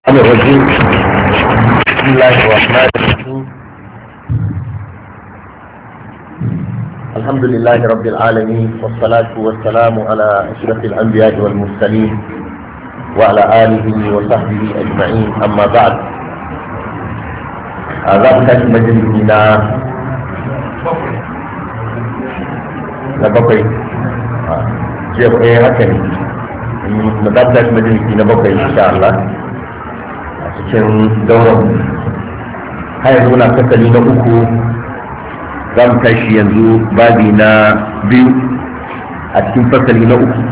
الرجيم. بسم الله الرحمن الرحيم. الحمد لله رب العالمين، والصلاة والسلام على أشرف الأنبياء والمرسلين وعلى آله وصحبه أجمعين. أما بعد، ذلك مجلسنا نبقي شيخ هكذا نبدأ مجلسنا نبقي إن شاء الله cikin dauran har yanzu na fasali na uku. za mu tashi yanzu babi na biyu a cikin fasali na uku.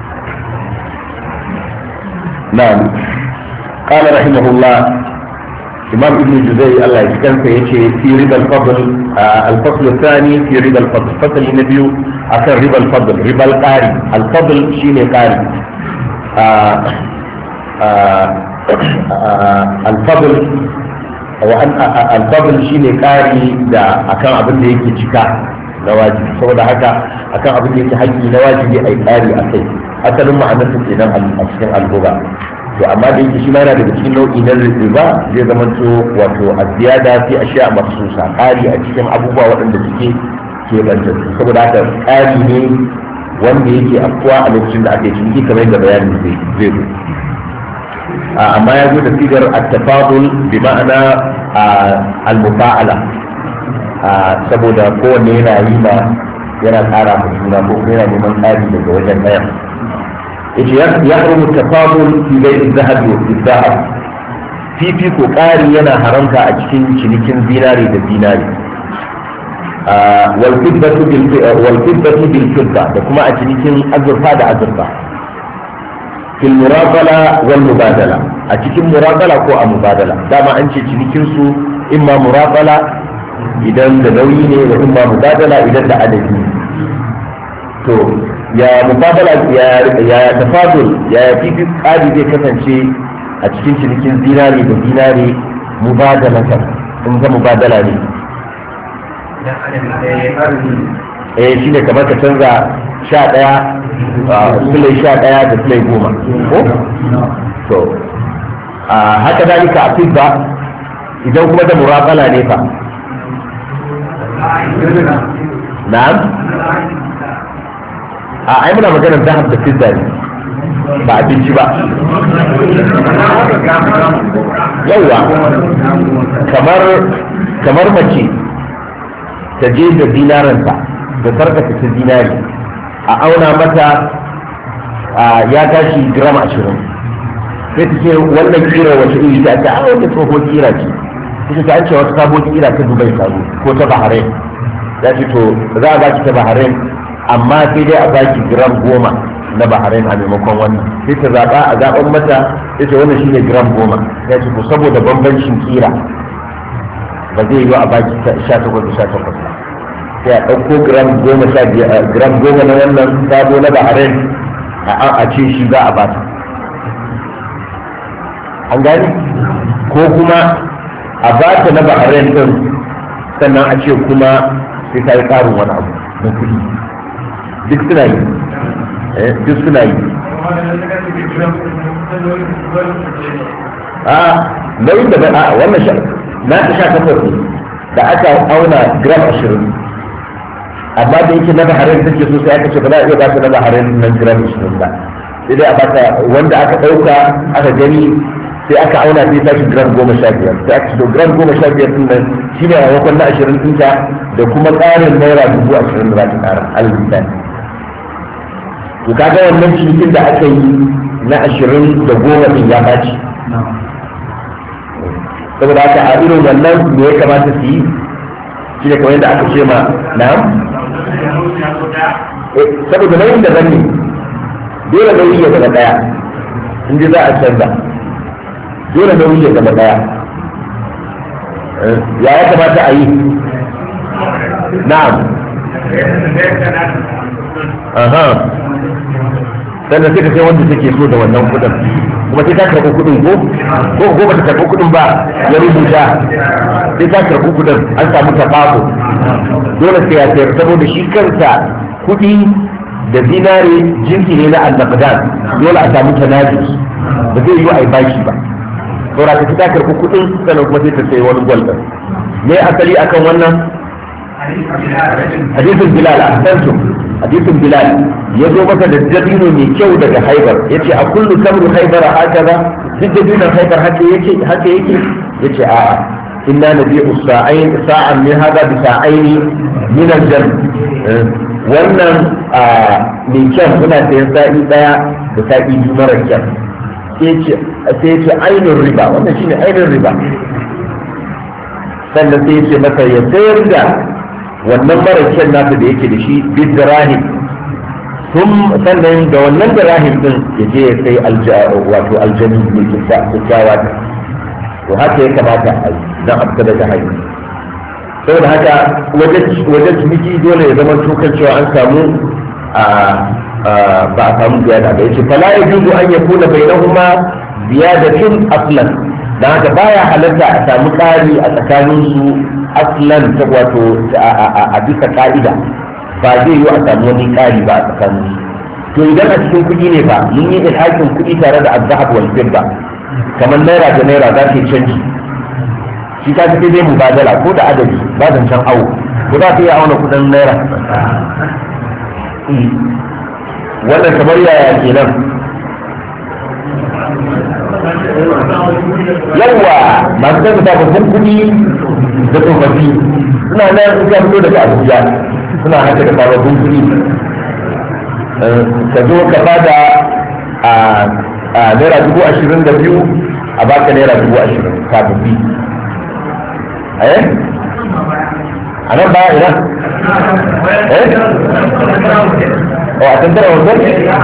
na'am, qala rahimahullah, imam ibn juzai Allah ya kansa yace fi riba al-fadl, al-fasl ath-thani fi riba al-fadl, fasali na biyu akan riba al-fadl, riba al-qari. al-fadl shine qari. alfadl shine ƙari da akan abin da yake cika na wajibi, saboda haka akan abin da yake haƙƙi na wajibi ai ƙari a kai. asalin ma'anar ta kenan a cikin alhuba. to amma da yake shi ma yana daga cikin nau'i na riba, zai zama to wato aziyada fi ashiya mahsusa, ƙari a cikin abubuwa waɗanda suke keɓantattu, saboda haka ƙari ne wanda yake afkuwa a lokacin da aka yi ciniki kamar yadda bayanin zai zo. amma ya zo da sigar at-tafadul bi ma'ana al-mufa'ala, saboda kowanne yana yi ma yana ƙara ma juna ko yana neman tsari daga wajen ɗaya. yace ya harumu tafadul fi bai'i dhahabi wa fidda, fifiko ƙari yana haramta a cikin cinikin zinari da zinari. wal fiddatu bil fidda, da kuma a cinikin azurfa da azurfa. في المراقلة والمبادلة، أتكلم مراقلة كو مبادلة، دام أنت تنكنسو إما مراقلة إذا دنويني وإما مبادلة إذا دعدتني. تو يا مبادلة يا تفاضل يا في هذه دي كثن شيء أتكلم تنكن ديناري بديناري مبادلة، إنت مبادلة لي. shine kamar ka canza 11 sulai 11 da sulai 10 ko to haka dalika a fidda, idan kuma da muraqala ne fa na'am ai muna maganar zahab da fidda ne, ba abinci ba. yawa kamar mace ta je da dinaranta da sarkata ta dinari a auna mata ya tashi gram 20, sai ta ce wannan kira wace iri ta ce a wanda tsohon kira ce, ta ce an ce wata sabon kira ta Dubai ta zo ko ta Bahrain, ya ce to za a baki ta Bahrain amma sai dai a baki gram 10 na Bahrain a maimakon wannan. sai ta zaɓa a zaɓen mata, sai ce wannan shine gram 10, ya ce to saboda bambancin kira ba zai yi a baki 18 ba, sai a ɗauko gram 10 na wannan sabo na Bahrain a ce shi za a bata. an gani? ko kuma a bata na Bahrain ɗin sannan a ce kuma sai ta yi ƙarin wani abu na kuɗi. duk suna yi nauyin da ba a wannan na ta 18 da aka auna gram 20, amma da yake na Bahrain take so sai aka ce ba za a iya ba ta na Bahrain nan gram 20 ba, sai dai a bata wanda aka ɗauka aka gani, sai aka auna sai tashi gram 15, sai aka ce to gram 15 din nan shi ne a wakon na 20 ɗinta da kuma ƙarin naira 20,000 da za ta ƙara alhamdulillah. to kaga wannan cinikin da aka yi na 20 da 10 din ya ɓaci. saboda haka a irin wannan me ya kamata su yi shi ne kamar yadda aka ce ma na'am, saboda nauyin da zan ne dole nauyi ya zama daya, in ji za a canza dole nauyi ya zama daya. ya kamata a yi na'am sannan sai ka sai wanda take so da wannan kudin, kuma sai ta karɓi kudin ko ba ta karɓi kudin ba ya rubuta, sai ta karɓi kudin, an samu tafako. dole sai ya sayar, saboda shi kansa kudi da zinare jinsi ne na annabdan, dole a samu tanajus, ba zai yi a bashi ba. saboda ka ta karɓi kuɗin sannan kuma sai ta sayi wani gwal ɗin me asali akan wannan hadisin bilal a kansu hadisin bilal ya zo masa da dabino mai kyau daga haibar ya ce a kullu tamru haibara haka ba duk dabinon haibar haka yake ya ce a'a inna nabi'u sa'an min hada bi sa'aini min al-jann wannan mai kyan suna sayan sa'i daya da sa'i biyu mara kyan sai ce ainihin riba wannan shine ainihin riba sannan sai ce masa ya sayar da wannan mara kyan nasa da yake da shi bid dirahim sannan da wannan dirahim din ya je ya sai wato aljami mai kyakkyawa to haka ya kamata a yi don a fita daga hanyar saboda haka wajen ciniki dole ya zama tukar cewa an samu ba a samu ziyada ba yace fala yajuzu an yakuna bainahuma ziyadatun aslan dan haka baya halatta a samu ƙari a tsakanin su aslan ta wato a bisa ka'ida ba zai yi a samu wani ƙari ba a tsakanin su to idan a cikin kuɗi ne ba mun yi ilhakin kuɗi tare da azhab wal fidda kamar naira da naira za ta yi canji shi ta fi zai mubadala ko da adadi ba zancen awo ko za ta iya auna kudin naira wannan kamar yaya kenan yawa masu kai sababbin kudi da tsofaffi suna nan suka fito daga abuja suna haka da sababbin kudi ka zo ka bada a naira 22,000 a baka naira 20,000 sababbi a nan baya ina a tantara wasan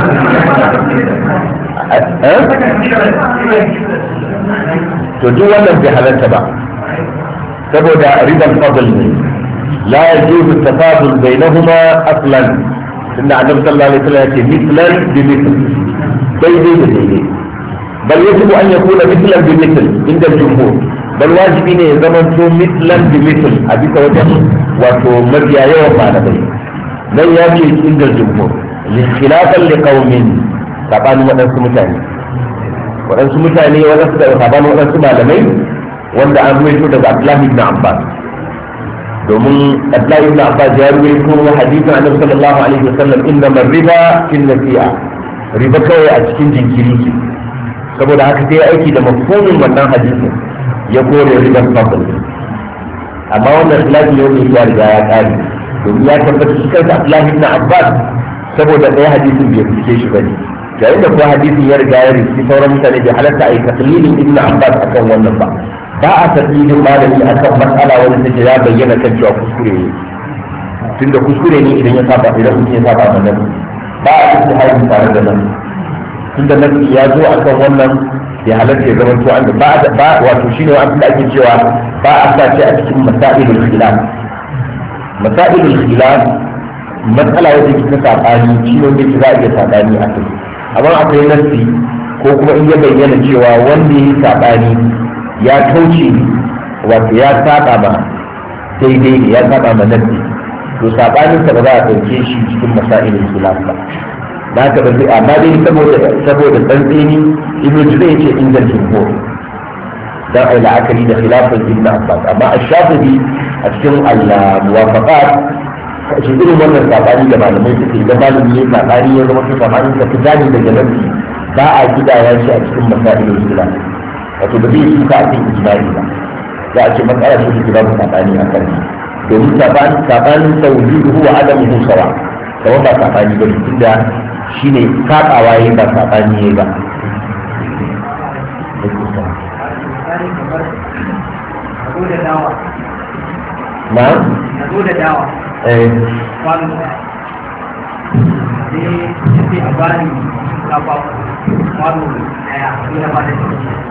to duk wannan bai halarta ba saboda riban fadl ne la yajuzu tafadul bainahuma aslan tunda annabi sallallahu alaihi wasallam yake mithlan bi mithl daidai da daidai bal yajibu an yakuna mithlan bi mithl inda jumhur bal wajibi ne ya zama to mithlan bi mithl a bisa wajen wato mabiya yawan malamai nan ya ce inda jumhur li khilafan li qaumin sabanin waɗansu mutane waɗansu da sabanin waɗansu malamai wanda an ruwaito daga Abdullahi ibn Abbas domin Abdullahi ibn Abbas ya ruwaito hadisin Annabi sallallahu alaihi wasallam inna riba fil nasi'a riba kawai a cikin jinkiri ce saboda haka sai aiki da mafhumin wannan hadisin ya kore riban fadl amma wannan khilafi ne wanda ya riga ya kare domin ya tabbata shi kansa Abdullahi ibn Abbas saboda ɗaya hadisin bai fice shi bane yayin da kuwa hadisin ya riga ya rufe sauran mutane bai halatta a yi taklilin ibn Abbas akan wannan ba a taklilin malami akan matsala wanda take ya bayyana kan cewa kuskure ne tunda kuskure ne idan mutum ya saba ma nan ba a cikin harin tare da nan tunda nan ya zo akan wannan ya halatta ya zama to an ba wato shine wa abin da ake cewa ba a sa shi a cikin masailul khilaf matsala wanda ke ta sabani shi ne wanda za a iya sabani a kai amma akwai nassi ko kuma in ya bayyana cewa wanda ya yi sabani ya kauce wato ya saba ma daidai ne ya saba ma nassi to sabanin sa ba za a dauke shi cikin masailul khilaf ba na ka ba amma dai saboda tsantseni ibnu juzay yace inda jumhur dan ai la'akari da khilafin ibn Abbas amma ash-Shafi'i a cikin al-muwafaqat shi irin wannan sabani da malamai suke da malami ne sabani ya zama sabani da fitani daga nabi ba a gidaya shi a cikin masailul khilaf wato ba zai shi ka a cikin ijma'i ba za a ce matsala ce da babu sabani a kan domin sabanin tawhidu wa adamu sawa kawai ba sabani ba tunda shine sabawa yayin ba sabani yayi ba na? da dawa kwano sai a bani kafa kwano daya ya ba da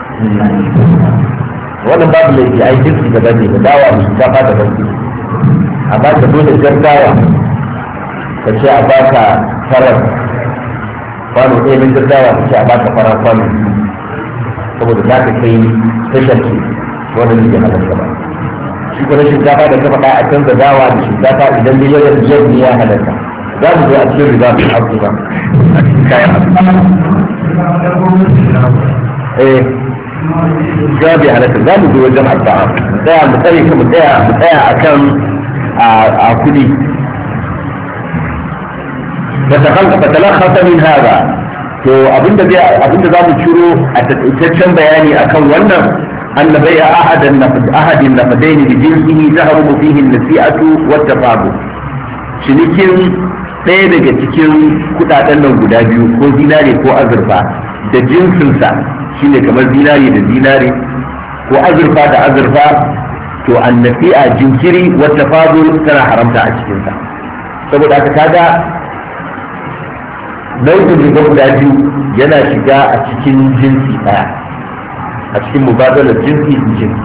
wannan babu laifi ai jinsi daban ne da dawa mai kafa da banki amma ka zo da jan dawa ka ce a baka farar kwano ɗaya min dawa ka ce a baka farar kwano saboda za ka kai tashar ce wannan ne ke halatta ba shi kuma shinkafa da ka faɗa a canza dawa da shinkafa idan da yawan biyar ne ya halatta za mu zo a cikin riba mai abu ba a cikin kayan abu jabi halatta za mu zo wajen addu'a mu tsaya akan a kudi فتلخص من هذا to abinda za mu ciro a taƙaitaccen bayani akan wannan أن بيع أحد النقدين بجنسه تهرم فيه النسيئة والتفاضل cinikin ɗaya daga cikin kuɗaɗen nan guda biyu ko zinare ko azurfa da jinsinsa shine kamar zinare da zinare ko azurfa da azurfa to annasi'a jinkiri wata fadul tana haramta a cikinsa saboda haka kaga nau'in riba guda biyu yana shiga a cikin jinsi ɗaya a cikin mubadalar jinsi da jinsi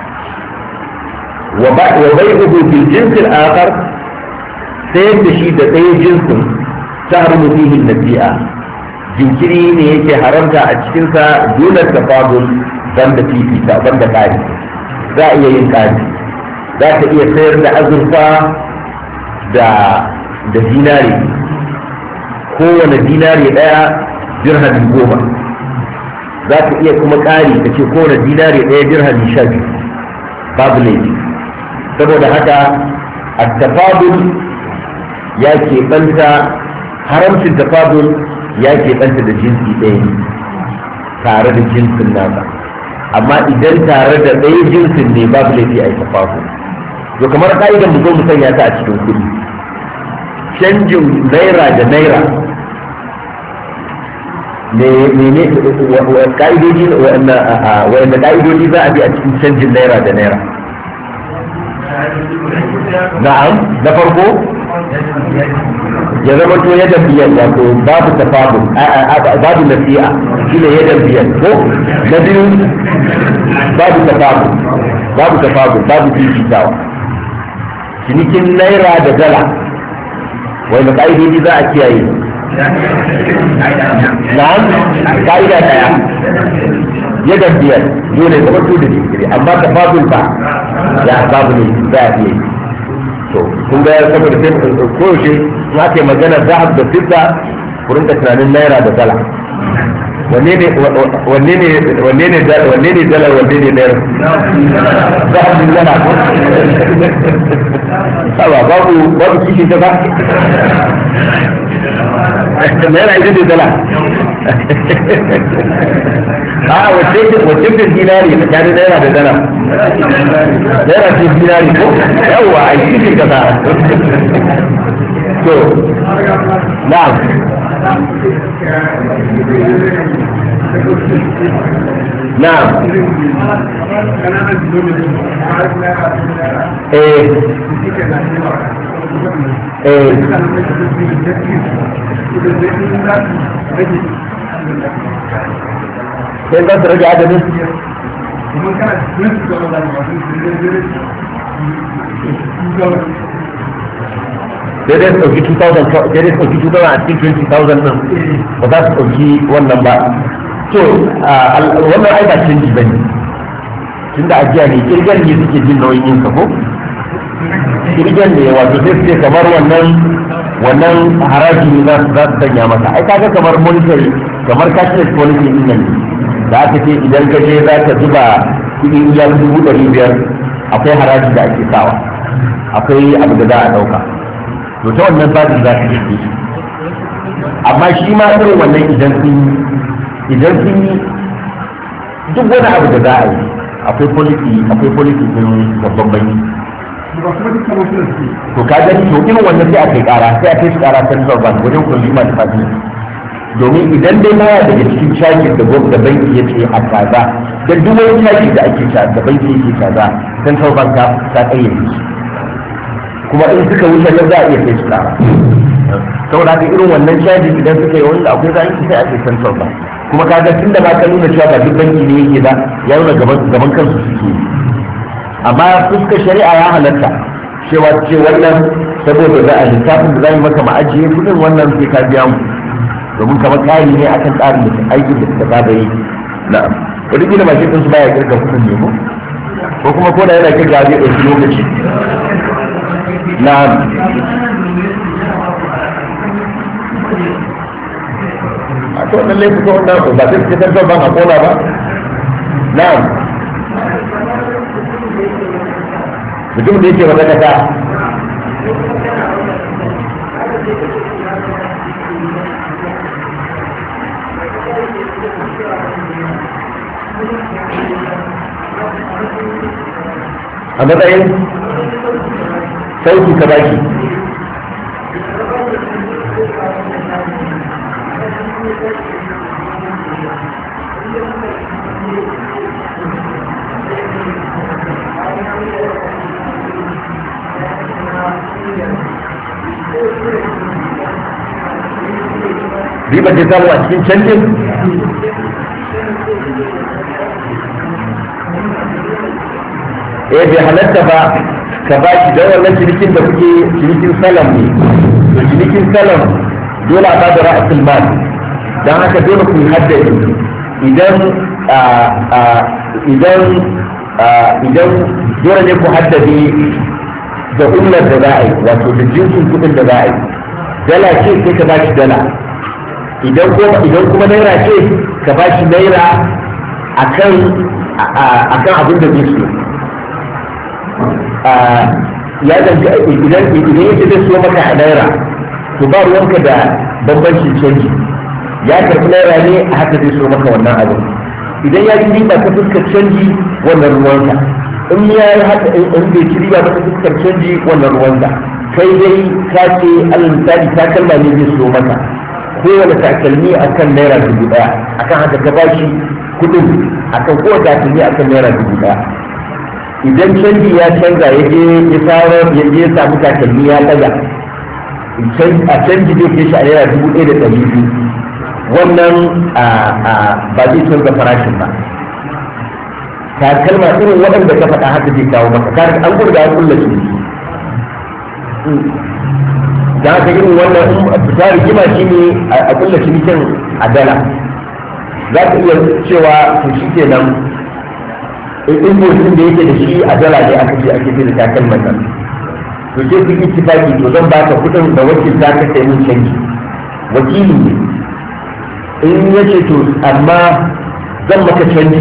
wa bai'uhu bil jinsi al-akhar sayar da shi da ɗaya jinsin ta harmu fihi nasi'a jinkiri ne yake haramta a cikinsa dole tafadul banda fifita banda ƙari za a iya yin ƙari za ka iya sayar da azurfa da dinari kowane dinari ɗaya dirhami 10 za ka iya kuma ƙari ka ce kowane dinari ɗaya dirhami 12 babu laifi saboda haka a tafadul ya keɓanta haramcin tafadul ya keɓanta da jinsi ɗaya tare da jinsin nasa amma idan tare da ɗaya jinsin ne babu laifi a yi tafadul to kamar ka'idan mu zo mu sanya ta a cikin kuɗi canjin naira da naira ne ka'idoji wanda ka'idoji za a bi a cikin canjin naira da naira na'am na farko ya zama to yadda biyan wato babu tafadul babu nasi'a shine yadda biyan ko na biyu babu tafadul babu fifitawa cinikin naira da dala wanda ka'idoji za a kiyaye na'am ka'ida daya yadda biyan dole zama to da jinkiri amma tafadul ba ya babu ne za a iya yi to kun ga saboda sai koyaushe in aka yi magana zahab da fidda ku rinka tunanin naira da dala wanne ne dala wanne ne naira zahab da dala sawa babu kishin ta ba naira ita ne dala a wacce ce dinari tsakanin naira da dala naira ce dinari ko yawwa a yi cikin kasa to na'am na'am sai za su rage adadin daidai su ɗauki 2000 a cikin 20,000 ɗin ba za su ɗauki wannan ba to wannan ai ba canji ba ne tun da ajiya ne kirgen ne suke jin nauyin yin ko kirgen ne wato sai suke kamar wannan haraji ne za su sanya masa ai kaga kamar monetary kamar cashless policy din nan da aka ce idan ka je za ka zuba kuɗi iya 500 akwai haraji da ake sawa akwai abu da za a ɗauka to ta wannan babin za ka je amma shi ma irin wannan idan sun yi duk wani abu da za a yi akwai policy din babban banki to ka gani to irin wannan sai a kai kara sai a kai shi kara central bank wajen consumer department domin idan dai baya daga cikin caji da gwamnati da banki ya ce a kaza da duk wani caji da ake da banki yake kaza central bank ta kayyade shi kuma in suka wuce nan za a iya kai su kara saboda haka irin wannan caji idan suka yi wanda akwai zai sai a kai central bank kuma kaga tun da ba ka nuna cewa ba duk banki ne yake ba ya nuna gaban kansu suke yi amma fuskar shari'a ya halatta cewa ce wannan saboda za a littafin da za yi maka ma'ajiye kudin wannan sai ka biya mu domin kamar ƙari ne akan tsarin da aikin da suka saba yi na'am wani gina mashin ɗinsu baya kirga kudin ne ko kuma ko da yana kirga zai ɗauki lokaci na'am a to wannan laifuka wannan ba sai suka tantar ban a kola ba na'am mutum da yake wata kasa a matsayin sauki ka baki riba da samu a cikin canjin bai halatta ba ka ba shi don wannan cinikin da kuke cinikin salam ne to cinikin salam dole a bada ra'asul mal don haka dole ku haddade idan dole ne ku haddade da umar da za a yi wato da jinsin kudin da za a yi dala ce sai ka ba shi dala idan kuma naira ce ka ba shi naira akan abin da zai so ya zanci idan yake zai so maka a naira to ba ruwanka da bambancin canji ya karɓi naira ne a haka zai so maka wannan abin idan ya ji riba ta fuskar canji wannan ruwanka in ya yi haka in bai ci riba ta fuskar canji wannan ruwanka kai dai ka ce alal misali takalma ne zai so maka kowane takalmi akan naira 1000 akan haka ka bashi kudin akan kowane takalmi akan naira 1000 idan canji ya canza ya je ya samu takalmi ya daga a canji zai ke shi a naira 1200 wannan ba zai canza farashin ba takalma irin waɗanda ka faɗa haka zai kawo maka kar an gurga ya kulla shi da haka irin wannan fita rigima shi ne a kulla cinikin a dala za ka iya cewa to shi ke nan invoicin da yake da shi a dala ne aka ce ake fi da takalman nan to sai ku yi tifaki to zan baka kuɗin da wakil za ka sai mun canji wakili ne in ya ce to amma zan maka canji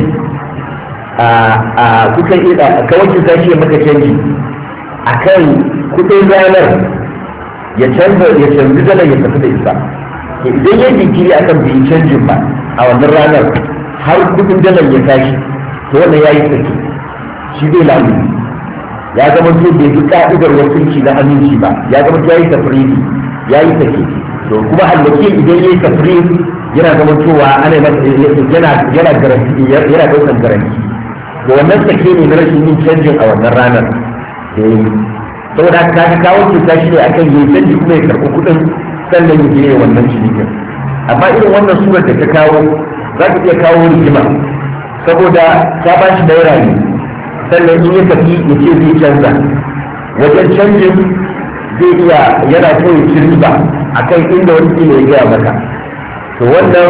kukan iya ka wakil za shi maka canji a kan kuɗin ranar ya canzi dalar ya tafi da isa idan ya jinkiri akan bai canjin ba a wannan ranar har kudin dalar ya tashi to wannan ya yi tsaki shi bai lamu ya zama to bai bi ka'idar wakilci na aminci ba ya zama to ya yi tafridi ya yi tsaki to kuma alwaki idan ya yi tafridi yana zama cewa ana yana garanti yana daukan garanti to wannan tsaki ne na rashin yin canjin a wannan ranar da ya yi saboda ka kawo cuta shi ne akan yi canji kuma ya karɓi kuɗin sannan ya je wannan cinikin amma irin wannan surar da ta kawo za ka iya kawo rigima saboda ta ba shi naira ne sannan in ya tafi ya ce zai canza wajen canjin zai iya yana so ya ci riba akan inda wani kila ya gaya maka to wannan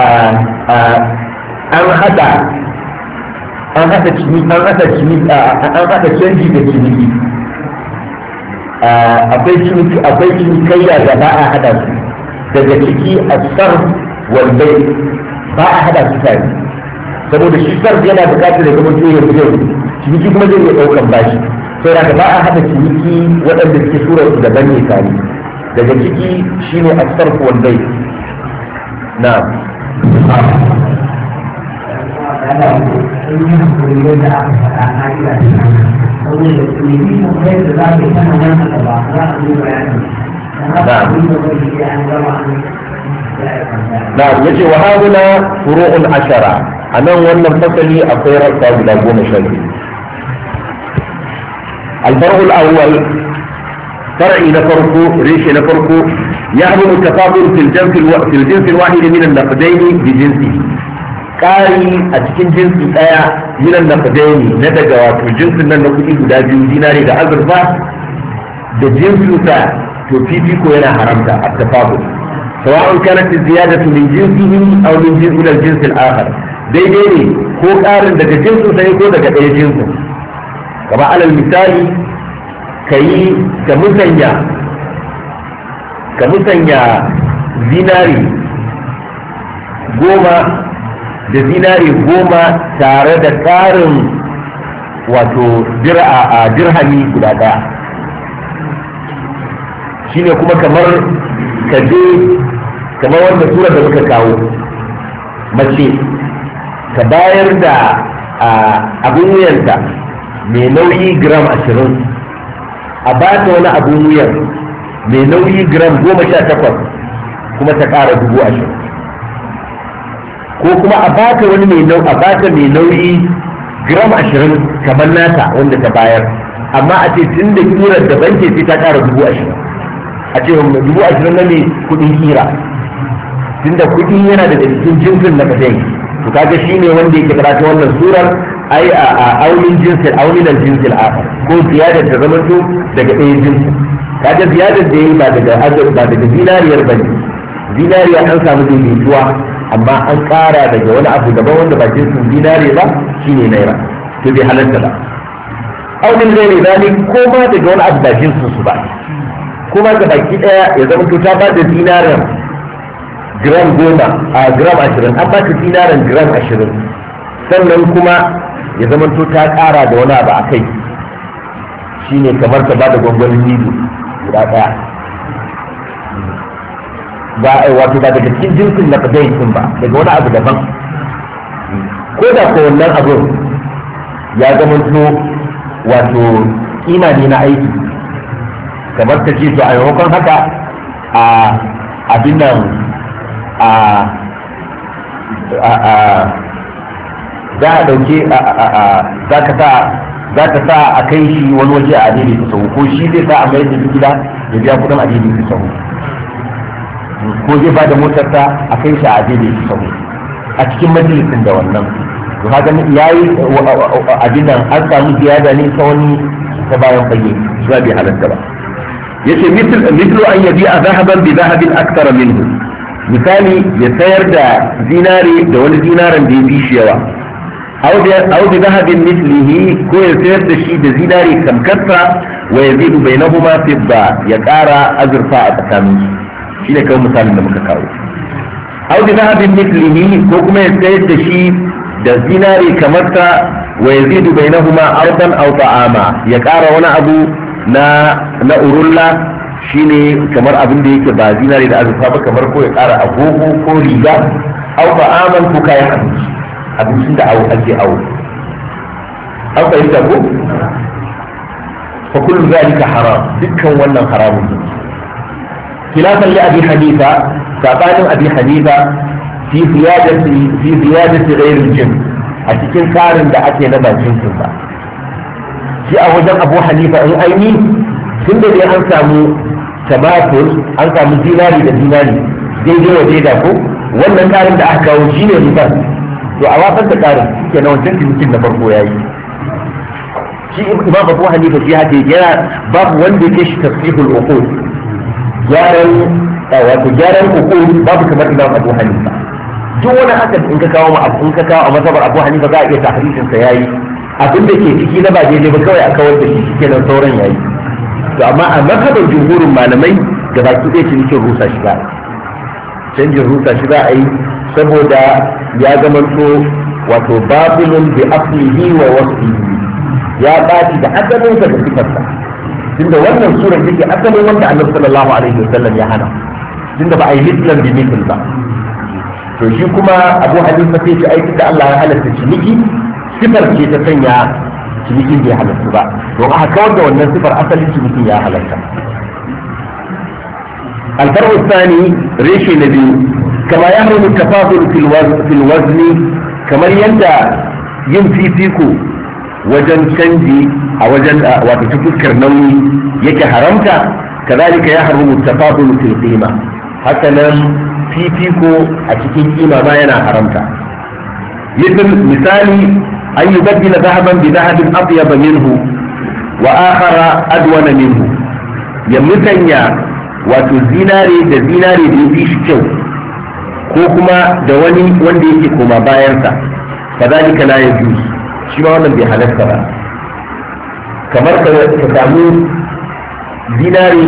an haɗa canji da ciniki akwai cinikayya da ba a hada su daga ciki a sarf waldai ba a hada su tare saboda shi sarf yana bukatar da zama ya fi ciniki kuma zai iya daukan bashi sai da ba a hada ciniki waɗanda suke surar su daban ne tare daga ciki shine a sarf waldai na نعم يجي وهذا فروع 10 أنا وأنا فصلي أخير قبل أقوم شيء الفرع الأول فرعي نفرقه ريش نفرقه يعلم التفاضل في الجنس الواحد من النقدين بجنسه ƙari a cikin jinsi ɗaya minan na fadaini na daga wato jinsin nan na kuɗi guda biyu dinari da azurfa da jinsinsa to fifiko yana haramta a tafabu sawa'un kanat ziyadatu min jinsihi aw min jinsi ila jinsi al-akhar daidai ne ko ƙarin daga jinsin sai ko daga ɗaya jinsin kamar alal misali ka musanya zinari 10 da zinare 10 tare da ƙarin wato dirhami guda ɗaya. Shine kuma kamar wanda sura da muka kawo, mace ka bayar da abin wuyanta mai nauyi gram 20 a ba ta wani abin wuyan mai nauyi gram 18 kuma ta ƙara 20,000, ko kuma a ba ta wani mai nauyi gram 20 kamar nata wanda ta bayar, amma a ce tun da kirar da banke sai ta ƙara 20,000, a ce 20,000 na mai kuɗin kira, tun da kuɗi yana da cikin jinsin na kadai. To kaga shine wanda yake karatu wannan surar ai a aunin jinsil akhar, ko ziyadar da zamanto daga ɗaya jinsin. Kaga ziyadar da yayi ba daga zinariyar bane, zinariya an samu daidaituwa amma an ƙara daga wani abu daban wanda ba jinsin zinare ba shine naira, to bai halatta ba. Aunin zai zalik ko ma daga wani abu ba jinsin su ba, kuma ga baki ɗaya ya zamanto ta ba da zinarin gram 10 a gram 20, an ba ta dinarin gram 20, sannan kuma ya zamanto ta ƙara da wani abu a kai, shine kamar ta ba da gwangwanin nido guda ɗaya, wato ba daga cikin jinsin na kadai ba, daga wani abu daban. Ko da ko wannan abun ya zamanto wato kima ne na aiki, kamar ta ce to a maimakon haka a abin nan za a dauke za ka sa a kai shi wani waje a adini ta sahu, ko shi zai sa a mai da gida ya biya kudin adini ta sahu, ko zai ba da motarsa a kai shi a adini ta sahu a cikin majalisin da wannan. to haka yayi abin nan an samu ziyada ne ta wani ta bayan fage, shi ba bai halatta ba. yace mislu an yabi a zahaban bi zahabin akthara minhu, misali ya sayar da zinare da wani zinaren da ya fi shi yawa, au bi zahabin mislihi, ko ya sayar da shi da zinare kamkarsa wa yazidu bainahuma fidda, ya ƙara azurfa a tsakanin su, shine kawai misalin da muka kawo. Au bi zahabin mislihi, ko kuma ya sayar da shi da zinare kamarsa wa yazidu bainahuma ardan aw ta'ama, ya ƙara wani abu na urulla, shine kamar abin da yake ba zinare da azurfa ba, kamar ko ya ƙara agogo ko riga, au ba aman ko kayan abinci, abincin da ake awo. An fahimta ko? Fa kullu zalika haram, dukkan wannan haramun ne. Khilafan li Abi Hanifa, sabanin Abi Hanifa fi ziyadati ghayr al-jinn, a cikin karin da ake na bakin ba. Shi a wajen Abu Hanifa in aini tun da dai an samu tabatul, an samu zinari da zinari daidai wa daida ko wannan karin da aka kawo shine riba, to a wasan da karin ke na wancan cinikin na farko yayi. Shi Imam Abu Hanifa shi haka yana babu wanda yake shi tasfihul uqul, gyaran uqul babu kamar Imam Abu Hanifa. Duk wani haka in ka kawo a mazhabar Abu Hanifa za a iya tahririn sa yayi, abin da ke ciki na ba daidai ba kawai a kawar da shi kenan sauran yayi. To amma a mazhabar jumhurin malamai da baki ɗaya cinikin rusa shi ba, canjin rusa shi za a yi, saboda ya zamanto wato babilun bi aslihi wa wasfihi, ya baci da asalinsa da sifarsa, tunda wannan surar take asalin wanda Annabi sallallahu alaihi wasallam ya hana, tunda ba a yi mislan bi misl ba. To shi kuma Abu Hanifa sai ce aiki da Allah ya halatta ciniki, sifar ce ta sanya cinikin bai halatta ba, don aka kawar da wannan sifar asalin cinikin ya halatta. الفرع الثاني ريشي نبي كما يحرم التفاضل في الوزن كما يندى ينفي فيكو وجن شنجي أو وجن وتفكر نوي يك حرمتا، كذلك يحرم التفاضل في القيمة، حتى نم فيكو أتكين قيمة ما ينا حرمتا. مثالي أن يبدل ذهبا بذهب أطيب منه وآخر أدون منه، يمتنيا wato zinare da zinare da ya fi shi kyau, ko kuma da wani wanda yake koma bayansa, fa zalika la yajuz, shi ma wannan bai halatta ba. kamar ka samu zinare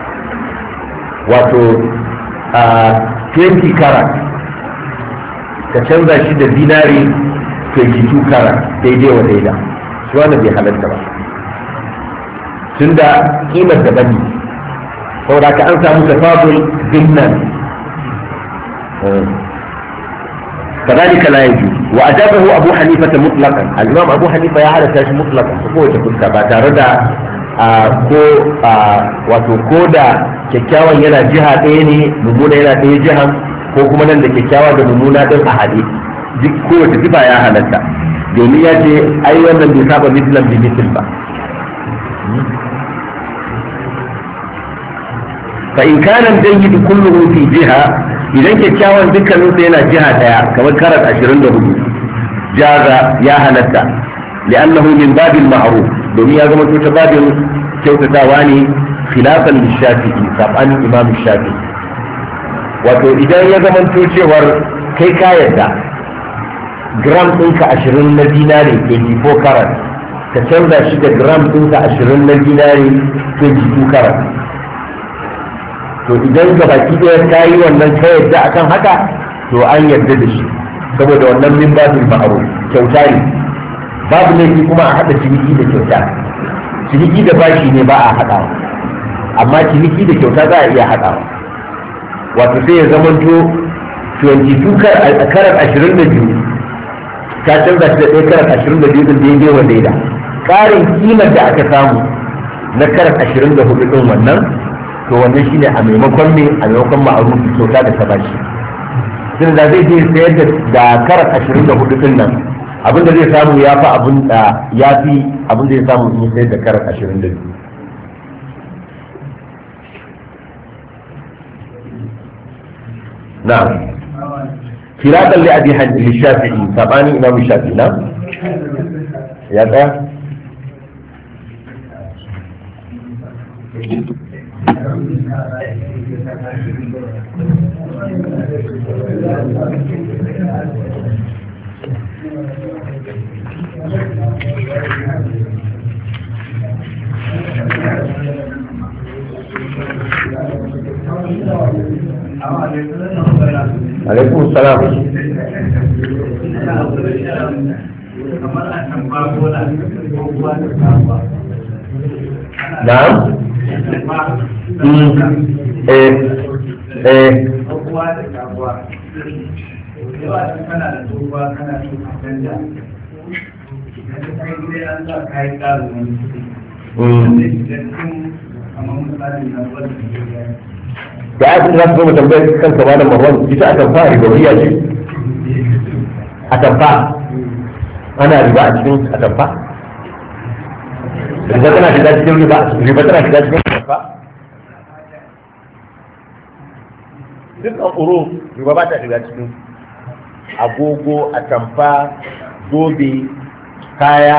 wato a 20 karat ka canza shi da dinari 22 karat daidai wa daida shi wannan bai halatta ba tunda kimar da bane saboda ka an samu tafadul dinnan كذلك لا يجوز وأجابه أبو حنيفة مطلقا الإمام أبو حنيفة يعلى تاش مطلقا فقوة تفكر باتاردا wato ko da kyakkyawan yana jiha ɗaya ne mummuna yana ɗaya jihan ko kuma nan da kyakkyawa da mummuna ɗin a haɗe duk kowace sifa ya halatta domin ya ce ai wannan bai saba mislan bi misl ba fa in kana jayyid kulluhu fi jiha idan kyakkyawan dukkaninsa yana jiha ɗaya kamar karat 24 jaza ya halatta li'annahu min babil ma'ruf domin ya zama ta babin kyautatawa ne khilafan lishafi'i sabanin imam shafi'i wato idan ya zama cewar kai ka yadda gram ɗinka 20 na dinari 24 karat ka canza shi da gram ɗinka 20 na dinari 22 karat to idan ga baki ɗaya ka yi wannan ka yadda akan haka to an yarda da shi saboda wannan min babin ma'ruf kyauta ne babu laifi kuma a haɗa ciniki da kyauta ciniki da bashi ne ba a haɗawa amma ciniki da kyauta za a iya haɗawa wato sai ya zamanto 22 karat 22 ka canza shi da ɗaya karat 22 ɗin daidai wa daida ƙarin kimar da aka samu na karat 24 ɗin wannan to wannan shine a maimakon ne a maimakon ma'arufi kyauta da ta bashi tun da zai je sayar da karat 24 ɗin nan abinda zai samu ya fi abin da ya fi abin da ya samu in sayar da karat 22 na'am kiratan li abi hanifa shafi'i sabani imam shafi'i na ya tsaya عليكم السلام نعم da abin da za su zo mu tambayar kanka malam Marwan ita a tamfa ribawiya ce a tamfa ana riba a cikin a tamfa riba tana shiga cikin riba tana shiga cikin tamfa dukkan uru riba ba ta shiga cikin agogo a tamfa zobe kaya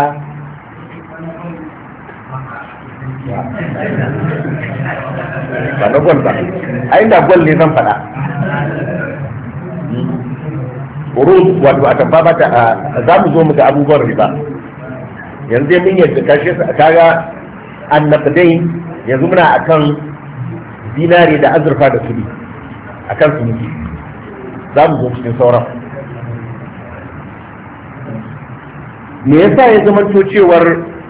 ba na gwal ba a inda gwal ne zan faɗa urud wato a tabba ba ta za mu zo mu ga abubuwan riba yanzu dai mun yadda kashe kaga annabdai yanzu muna akan dinari da azurfa da kudi akan su muke za mu zo cikin sauran me yasa ya zama to cewar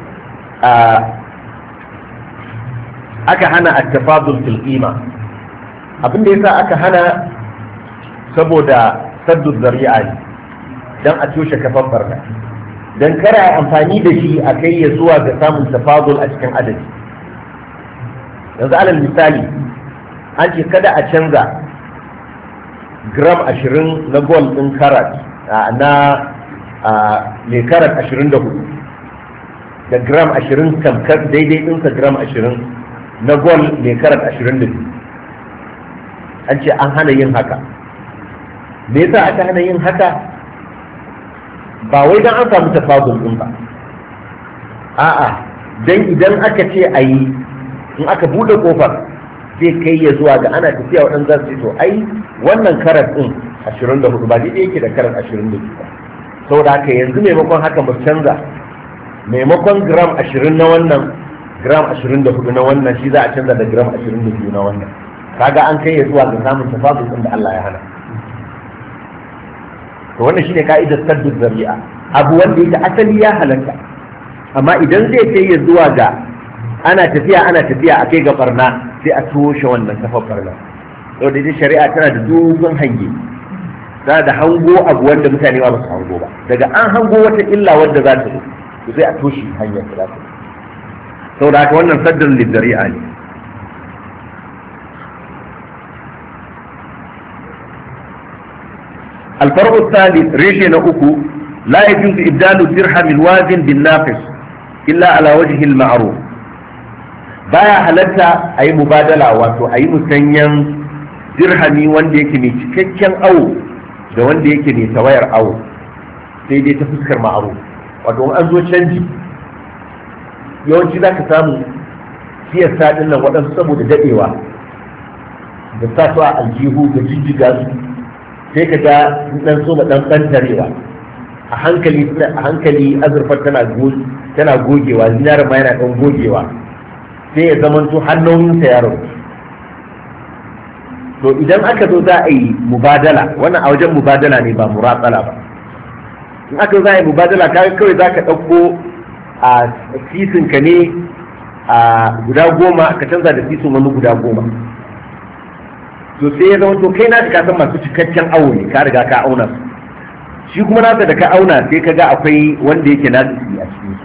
aka hana at-tafadul fil qima abin da yasa aka hana saboda saddu zari'a ne dan a toshe kafan barna dan kara amfani da shi a kai ya zuwa ga samun tafadul a cikin adadi yanzu alal misali an ce kada a canza gram 20 na gold din karat na mai karat 24 da gram 20 tamkar daidai ɗinsa gram 20 na gol mai karat 22 an ce an hana yin haka me yasa aka hana yin haka ba wai dan an samu tafadul din ba a'a dan idan aka ce a yi in aka bude kofar zai kai ya zuwa ga ana tafiya waɗanda za su ce to ai wannan karat din 24 ba daidai yake da karat 22 ba saboda haka yanzu maimakon haka mu canza maimakon gram 20 na wannan gram 24 na wannan shi za a canza da gram 22 na wannan kaga an kai ya zuwa ga samun tafadul din da Allah ya hana to wannan shine ka'idar saddu zari'a, abu wanda yake asali ya halatta amma idan zai kai ya zuwa ga ana tafiya a kai ga barna sai a toshe wannan kafar barna. Yau da shari'a tana da dogon hange, tana da hango abu wanda mutane ba su hango ba, daga an hango wata illa wadda za ta zo sai a toshe hanyar da za ta zo. Saboda haka wannan saddun lizzari'a ne. الفرق الثالث ريشة نأكو لا يجوز إبدال الدرهم الوازن بالناقص إلا على وجه المعروف. بايا حلتا أي مبادلة واتو أي مسنين درهمي وان ديكي مي cikakken أو da wanda yake mai tawayar awo sai dai ta fuskar ma'aruf. Wato an zo canji yawanci za ka samu siyasa ɗin nan waɗansu saboda daɗewa da sa su a aljihu da jijjiga su sai ka ga dan so dan bantarewa a hankali azurfar tana gogewa, zinar ma yana dan gogewa sai ya zamanto hannunsa ya rabu. To idan aka zo za a yi mubadala, wannan a wajen mubadala ne ba muratsala ba, in aka zo za a yi mubadala kawai za ka ɗauko a sisinka ne a guda 10 ka canza da sisin wani guda 10. To sai ya zama to kai na ka san masu cikakken awo ne, ka riga ka auna su, shi kuma nasa da ka auna sai ka ga akwai wanda yake nasisi a cikin su.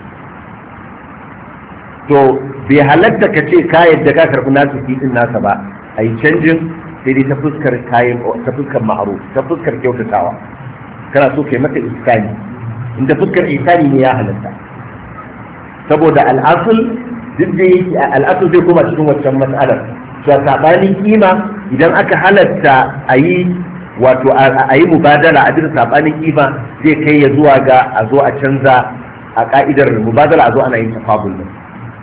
To bai halatta ka ce ka yadda ka karɓi nasisi din nasa ba, a yi canjin sai dai ta fuskar ma'aruf, ta fuskar kyautatawa, kana so kai mata iskani, inda fuskar ihsani ne ya halatta, saboda al'asul duk da yake al'asul zai koma cikin waccan mas'alar to sabanin kima idan aka halatta a yi wato a yi mubadala a bisa sabanin kima zai kai ya zuwa ga a zo a canza a ka'idar mubadala a zo ana yin tafabul din.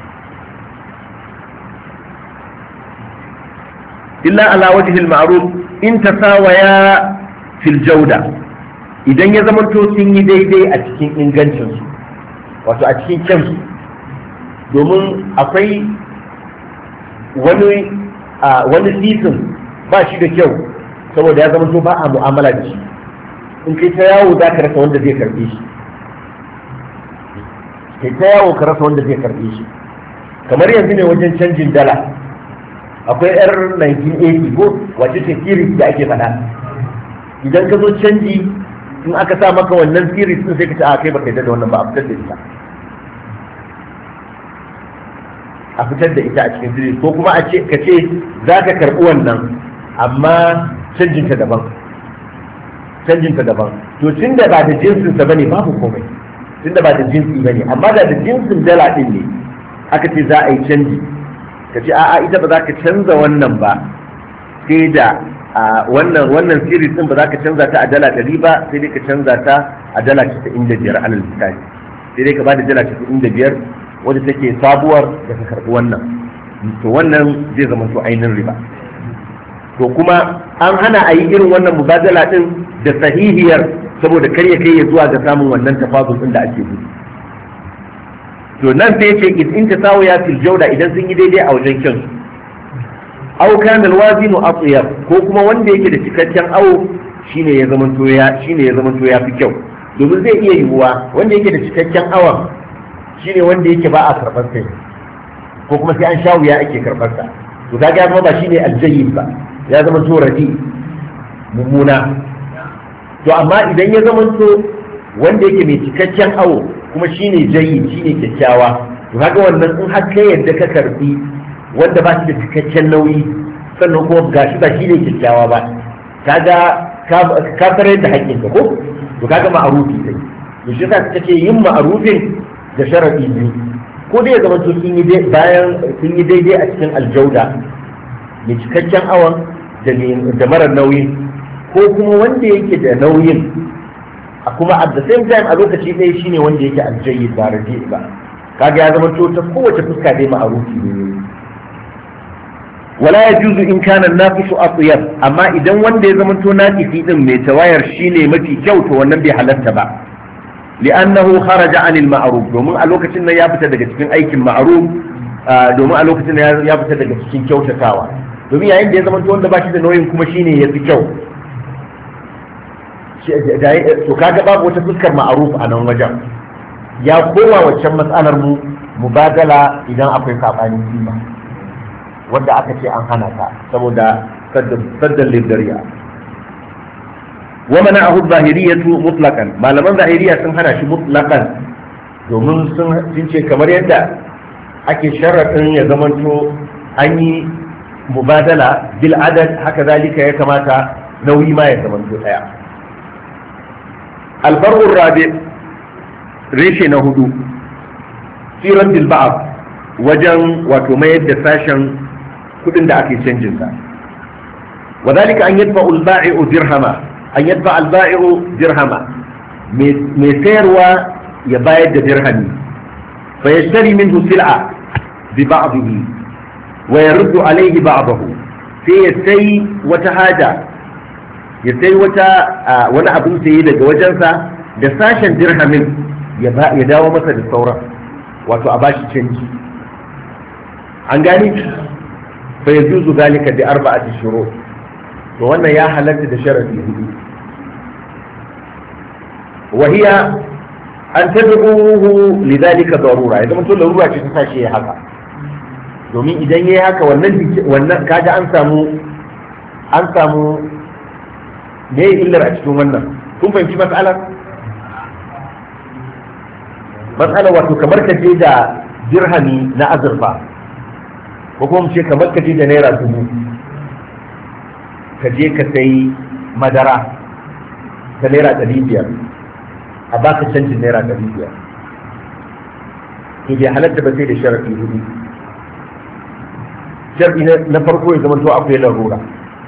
illa ala wajhil ma'ruf in tasawaya fil jawda, idan ya zamanto sun yi daidai a cikin ingancin su, wato a cikin kyansu, domin akwai wani sisin ba shi da kyau saboda ya zama to ba a mu'amala da shi, in kai ta yawo za ka rasa wanda zai karbe shi, kai ta yawo ka rasa wanda zai karbe shi. Kamar yanzu ne wajen canjin dala, akwai yar 1980 ko wace ce series da ake faɗa, idan ka zo canji in aka sa maka wannan series din sai ka ce a kai baka yarda da wannan ba, a fitar da ita, a fitar da ita a cikin series, ko kuma a ce ka ce za ka karɓi wannan amma canjinta daban, to tun da ba da jinsinsa bane babu komai, tun da ba da jinsi bane, amma da jinsin dala din ne aka ce za a yi canji, ka ce a'a ita ba za ka canza wannan ba sai da wannan series din ba za ka canza ta a dala 100 ba, sai dai ka canza ta a dala 95 alal misali, sai dai ka ba da dala 95 wadda take sabuwar da ka karɓi wannan, to wannan zai zama to ainihin riba. To kuma an hana a yi irin wannan mubadala din da sahihiyar saboda kar ya kai ya zuwa ga samun wannan tafazul din da ake gudu. To nan sai yace in tasawaya fil jawda, idan sun yi daidai a wajen kyan su, aw kana alwazinu atyab, ko kuma wanda yake da cikakken awo shine ya zama to ya fi kyau, domin zai iya yiwuwa wanda yake da cikakken awon shine wanda yake ba a karɓar sa, ko kuma sai an sha wuya ake karɓar sa, to kaga ya zama ba shine aljayyid ba, ya zama to radi mummuna. To amma idan ya zama to wanda yake mai cikakken awo kuma shine jayyid, shine kyakkyawa, to kaga wannan in har kai yadda ka karbi wanda ba shi da cikakken nauyi sannan kuma gashi ba shine kyakkyawa ba, kaga ka fara da haƙƙin ka ko, to kaga ma'arufi kai. To shi yasa suka ce yin ma'arufin da sharadi biyu, ko dai ya zama to sun yi daidai a cikin aljauda mai cikakken awon da marar nauyi, ko kuma wanda yake da nauyin a kuma at the same time a lokaci ɗaya shine wanda yake aljayyid ba raji ba, kaga ya zama to ta kowace fuska dai ma'arufi ne. wala yajuzu in kana naqisu atyab, amma idan wanda ya zama to naqisi din mai tawayar shine mafi kyau to wannan bai halatta ba, li'annahu kharaja anil ma'ruf, domin a lokacin nan ya fita daga cikin aikin ma'ruf, domin a lokacin nan ya fita daga cikin kyautatawa, domin yayin da ya zama to wanda ba shi da nauyin kuma shine yafi kyau, to kaga babu wata fuskar ma'aruf a nan wajen ya koma waccan matsalar mu mubadala idan akwai sabanin kima wanda aka ce an hana ta saboda saddan lidariya wa mana'ahu zahiriyatu mutlaqan malaman zahiriya sun hana shi mutlaqan domin sun ce kamar yadda ake sharaɗin ya zamanto an yi mubadala bil adad haka zalika ya kamata nauyi ma ya zamanto daya albar'ur rabi reshe na hudu siran bil ba'd wajen wato mayar da sashen kudin da ake canjin sa wadhalika an yadfa al ba'i'u dirhama an yadfa al ba'i'u dirhama mai sayarwa ya bayar da dirhami fa yashtari minhu sil'a bi ba'dihi wa yaruddu alayhi ba'dahu sai ya sai wata haja ya sai wani abin saye daga wajensa da sashen dirhamin ya dawo masa da sauran wato a bashi canji an gani fa yajuzu zalika bi arba'ati shurut to wannan ya halatta da sharadi hudu wa hiya an tad'uhu lidhalika darura idan mutum larura ce ta sashi ya haka domin idan yayi haka wannan kaga an samu me illar a cikin wannan kun fahimci matsalar wato kamar ka je da dirhami na azurfa ko kuma mu ce kamar ka je da naira 1000 ka je ka sai madara ta naira 500 a baka canjin naira 500 to bai halatta ba sai da sharafi hudu sharafi na farko ya zama to akwai larura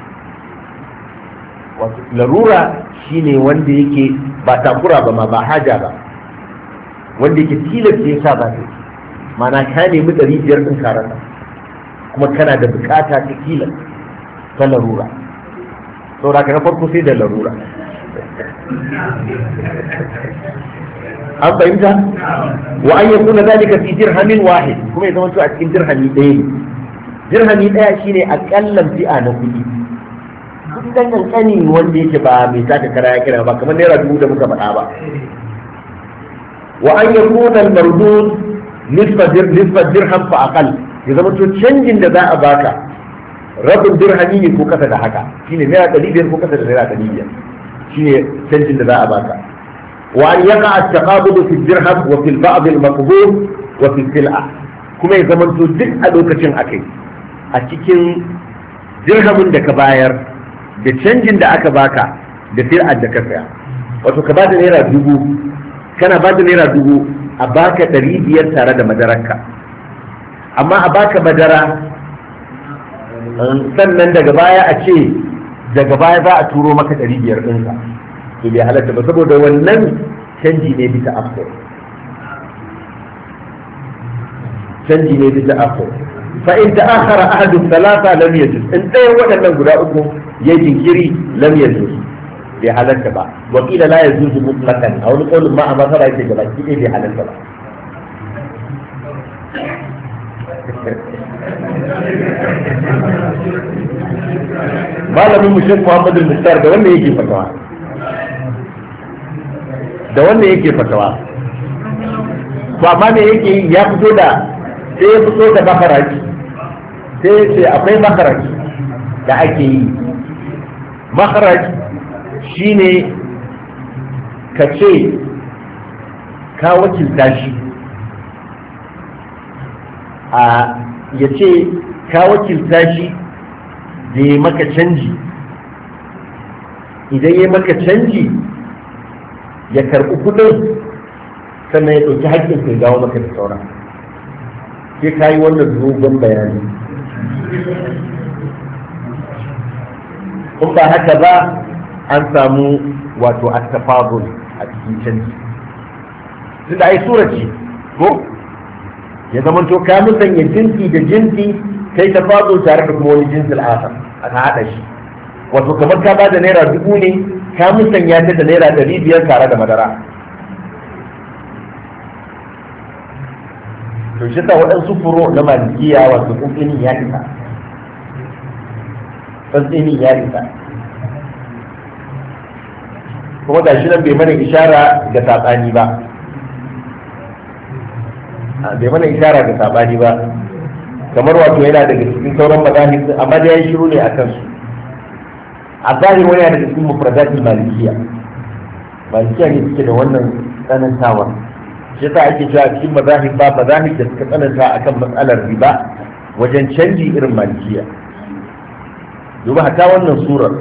wato larura shine wanda yake ba takura ba ma ba haja ba wanda yake tilasta ya sa ba ta mana ka nemi 500 din karanta kuma kana da bukata ta tilas ta larura saboda ka na farko sai da larura an fahimta wa an yakuna zalika fi dirhamin wahid kuma ya zama to a cikin dirhami ɗaya ne dirhami ɗaya shine akallan fi'a na kuɗi dan kankani wanda yake ba mai taka kara ya kira ba kamar naira 1000 da muka faɗa ba wa an yakuna al-mardud nisfa dirham fa aqal ya zama to canjin da za a baka rabin dirhami ne ko kasa da haka shine naira 500 ko kasa da naira 500 shine canjin da za a baka wa an yaqa at-taqabud fi dirham wa fi al-ba'd al-maqbul wa fi al-sil'a kuma ya zama to duk a lokacin akai a cikin dirhamin da ka bayar da canjin da aka baka da sil'ar da ka saya wato ka bada naira 1000 kana bada naira 1000 a baka 500 tare da madararka amma a baka madara sannan daga baya a ce daga baya za a turo maka 500 ɗinka to bai halatta ba saboda wannan canji ne bisa afko canji ne bisa afko fa in ta'akhara ahadu thalatha lam yajuz in ɗayan waɗannan guda uku ya jinkiri lam yajuz bai halatta ba wa qila la yajuz mutlaqan a wani kaulin ma a masara yake gaba ki bai halatta ba malamin mu Sheikh Muhammad al-Mustar da wanda yake fatawa to amma me yake ya fito da sai ya fito da makaraji sai ya ce akwai makaraji da ake yi makaraji shine ka ce ka wakilta shi ya ce ka wakilta shi da ya maka canji idan ya maka canji ya karɓi kudin sannan ya ɗauki haƙƙin kai gawo maka da sauran sai ka yi wannan dogon bayani in ba haka ba an samu wato attafadul a cikin canji tunda ai sura ce ko ya zama to ka musanya jinsi da jinsi kai tafadul tare da kuma wani jinsi al'asar aka haɗa shi wato kamar ka ba da naira 1000 ne ka musanya ta da naira 500 tare da madara to shi ta waɗansu furo na malikiya wato tsantsini ya isa kuma gashi nan bai mana ishara ga saɓani ba kamar wato yana daga cikin sauran mazahib amma da yayi shiru ne akan su a zahiri wani daga cikin mufradatul malikiya ne suke da wannan tsanantawa shi yasa ake cewa cikin mazahib ba mazahib da suka tsananta akan matsalar riba wajen canji irin malikiya duba hatta wannan surar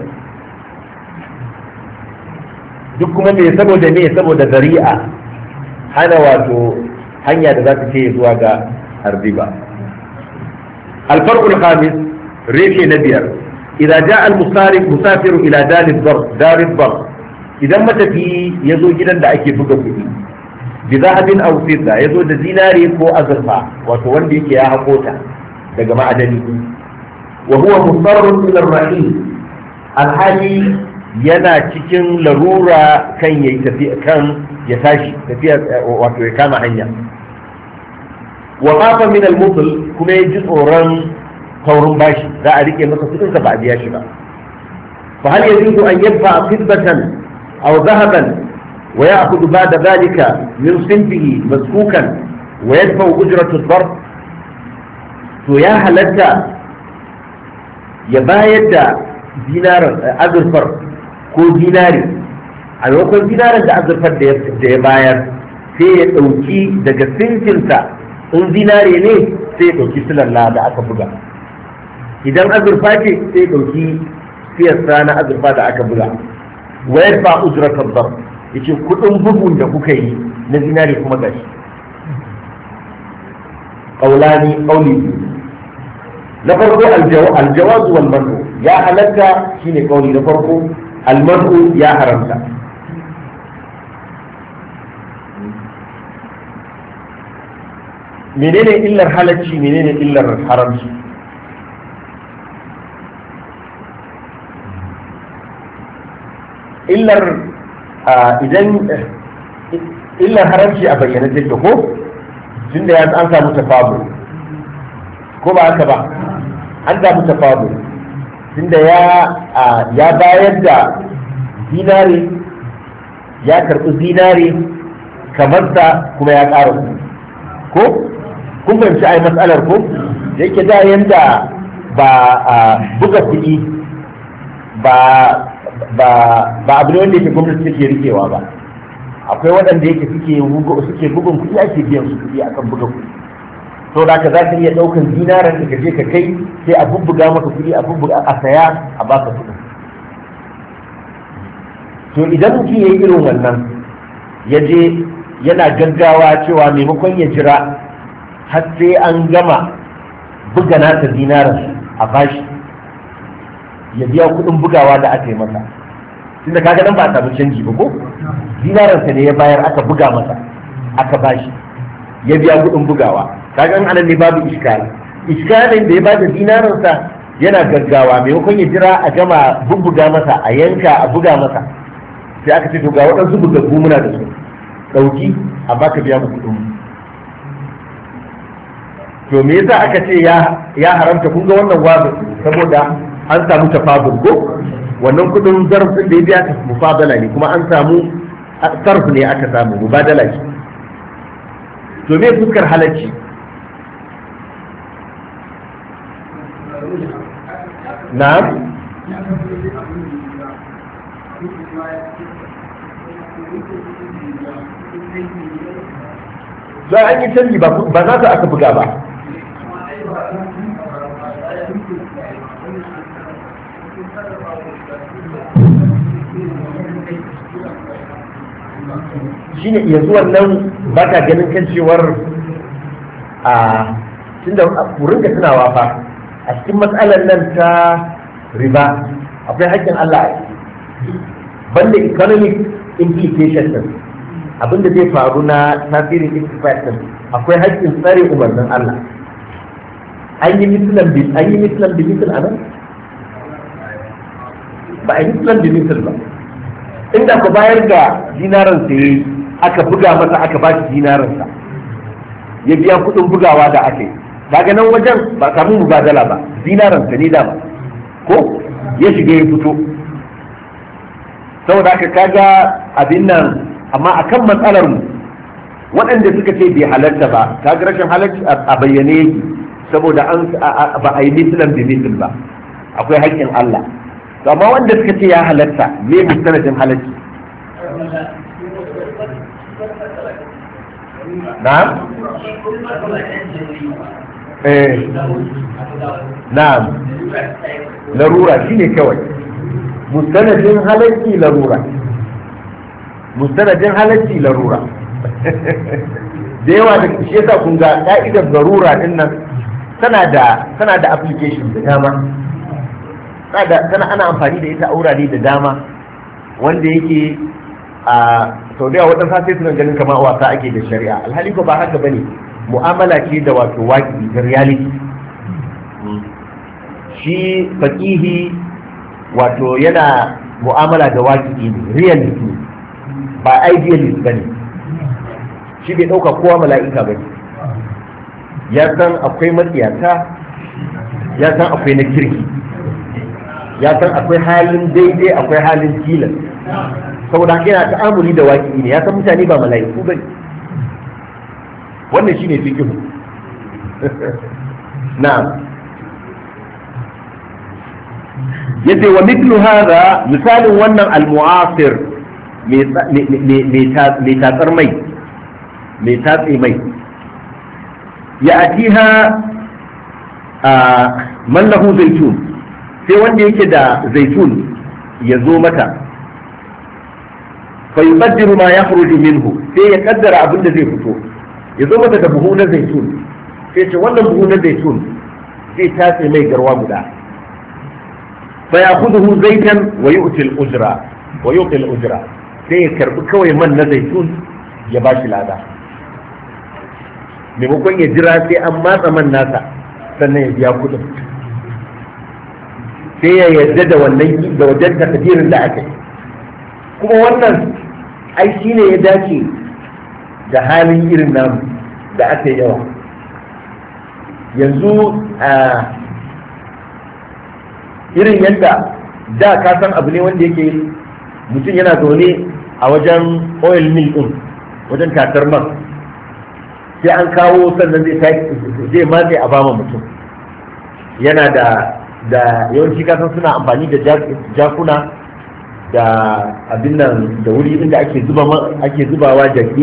duk kuma saboda zari'a hana wato hanya da za ta ce zuwa ga riba. الفرق الخامس ريشي نبير إذا جاء المسافر إلى دار الضر إذا متى في يزو جدا دا أكي بقى بذهب أو فضة يزو دا ديناري كو أزرفا وتوندي كي أحقوتا دا جماعة دني وهو مضطر إلى الرحيل الحالي yana cikin larura kan ya tashi tafiya wato ya kama hanya wa qafa min al-mutl kuma ya ji tsoron taurin bashi za a rike masa kudin sa ba a biya shi ba fa hal yajuzu an yadfa fidbatan aw dhahaban wa ya'khudhu ba'da dhalika min sinfihi maskukan wa yadfa ujratu ad-darb to ya halatta ya bayar da dinarin azurfar ko dinari a maimakon dinarin da azurfar da ya bayar sai ya dauki daga sinfinsa in zinare ne sai ɗauki silalla da aka buga idan azurfa ce sai ɗauki siyarsa na azurfa da aka buga wayar ba ujurar tabbar ya ce kuɗin bugun da kuka yi na zinare kuma gashi ƙauli na farko aljawazu wal manu ya halatta shine ƙauli na farko almanu ya haramta menene illar halacci menene illar haramci illar illar haramci a bayyana take ko tunda ya an samu tafabu ko ba haka ba an samu tafabu tunda ya bayar da zinare ya karɓi zinare kamar sa kuma ya ƙara ko kun fahimci ai matsalar ko da yake da yanda ba buga kuɗi ba abu ne wanda yake gwamnati take rikewa ba akwai waɗanda yake suke bugun kuɗi ake biyan su kuɗi akan buga kuɗi to da ka za ka iya ɗaukan zinaran da je ka kai sai a bubbuga maka kuɗi a bubbuga a saya a baka kuɗi to idan mutum ya yi irin wannan ya je yana gaggawa cewa maimakon ya jira har sai an gama buga nasa dinaran a bashi ya biya kudin bugawa da aka yi masa tunda kaga nan ba a samu canji ba ko dinaransa ne ya bayar aka buga masa aka bashi ya biya kudin bugawa kaga an anan ne babu iskalin da ya bada dinaransa yana gaggawa maimakon ya jira a gama bubbuga masa a yanka a buga masa sai aka ce to ga waɗansu bugaggu muna da su ɗauki a baka biya mu kuɗin mu to me yasa aka ce ya haramta kun ga wannan wazo saboda an samu tafadul ko wannan kuɗin zarfin da ya biya ka mufadala ne kuma an samu sarf ne aka samu mubadala ce to me fuskar halacci na'am za an yi canji ba za su aka buga ba shine yanzu wannan ba ka ganin kan cewar a tunda kurin ka tunawa fa a cikin matsalar nan ta riba akwai haƙƙin Allah banda economic implication din abinda zai faru na tasirin istifa'i din akwai haƙƙin tsare umarnin Allah an yi mislan bi misal anan ba a yi mislan bi misal ba inda ku bayar da dinaran sa yayi aka buga masa aka ba shi dinaran sa ya biya kuɗin bugawa da aka yi daga nan wajen ba samu mubadala ba dinaran sa ne da ba ko ya shiga ya fito saboda haka kaga abin nan, amma akan matsalar mu waɗanda suka ce bai halarta ba, kaga rashin halarci a bayyane yake, saboda ba a yi mislan bi misl ba, akwai haƙƙin Allah. Amma wanda suka ce ya halarta, me mustanadin halarci? Na'am? Na'am. Larura shine kawai. Mustanadin halarci larura. Mustanadin halarci larura. Da yawa da shi yasa kun ga ka'idar zarura din nan tana da application da dama, ana amfani da ita a wurare da dama, wanda yake a sau da yawa waɗansu sai suna ganin kamar wasa ake da shari'a, alhali ko ba haka bane, mu'amala ce da wato waƙi da reality. Shi faqihi wato yana mu'amala da waƙi ne, reality ba idealist bane. Shi bai ɗauka kowa mala'ika ba, ya san akwai matsiyata, ya san akwai na kirki, ya san akwai halin daidai, akwai halin tilas, saboda haka yana ta'amuli da waƙi ne, ya san mutane ba mala'iku ba ne. Wannan shi ne fiƙihu. Na'am. Yace wa mithlu hadha, misalin wannan al-mu'asir mai tatsar mai, mai tatse mai, ya atiha a mallahu zaitun, sai wanda yake da zaitun ya zo mata, fa yubaddiru ma yakhruju minhu, sai ya kaddara abin da zai fito, ya zo mata da buhu na zaitun, sai ce wannan buhu na zaitun zai tatse mai garwa guda, fa yakhudhu zaitan wa yu'ti al-ujra, sai ya karbi kawai man na zaitun ya bashi lada, maimakon ya jira sai an matsa man nasa sannan ya biya kudin, sai ya yarda da wannan da wajen takdirin da aka yi. Kuma wannan ai shi ne ya dace da halin irin namu da aka yi yawa yanzu. Irin yadda da ka san abu ne wanda yake mutum yana zaune a wajen oil mill din, wajen tatar man, sai an kawo sannan zai matse a bama mutum. Yana da yawanci kasan suna amfani da jakuna da abin nan da wuri inda ake zubawa jaki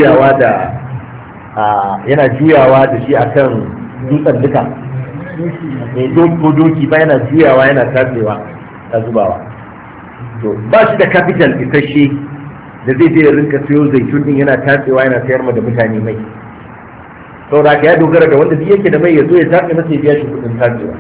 yana juyawa da shi akan dutsen duka, ko doki ba yana juyawa yana tatsewa a zubawa. To ba shi da capital isasshe da zai je rinka siyo zaitun din yana tatsewa yana sayar ma da mutane mai, saboda haka ya dogara da wanda yake da mai ya zo ya tatse masa ya biya shi kudin tatsewa.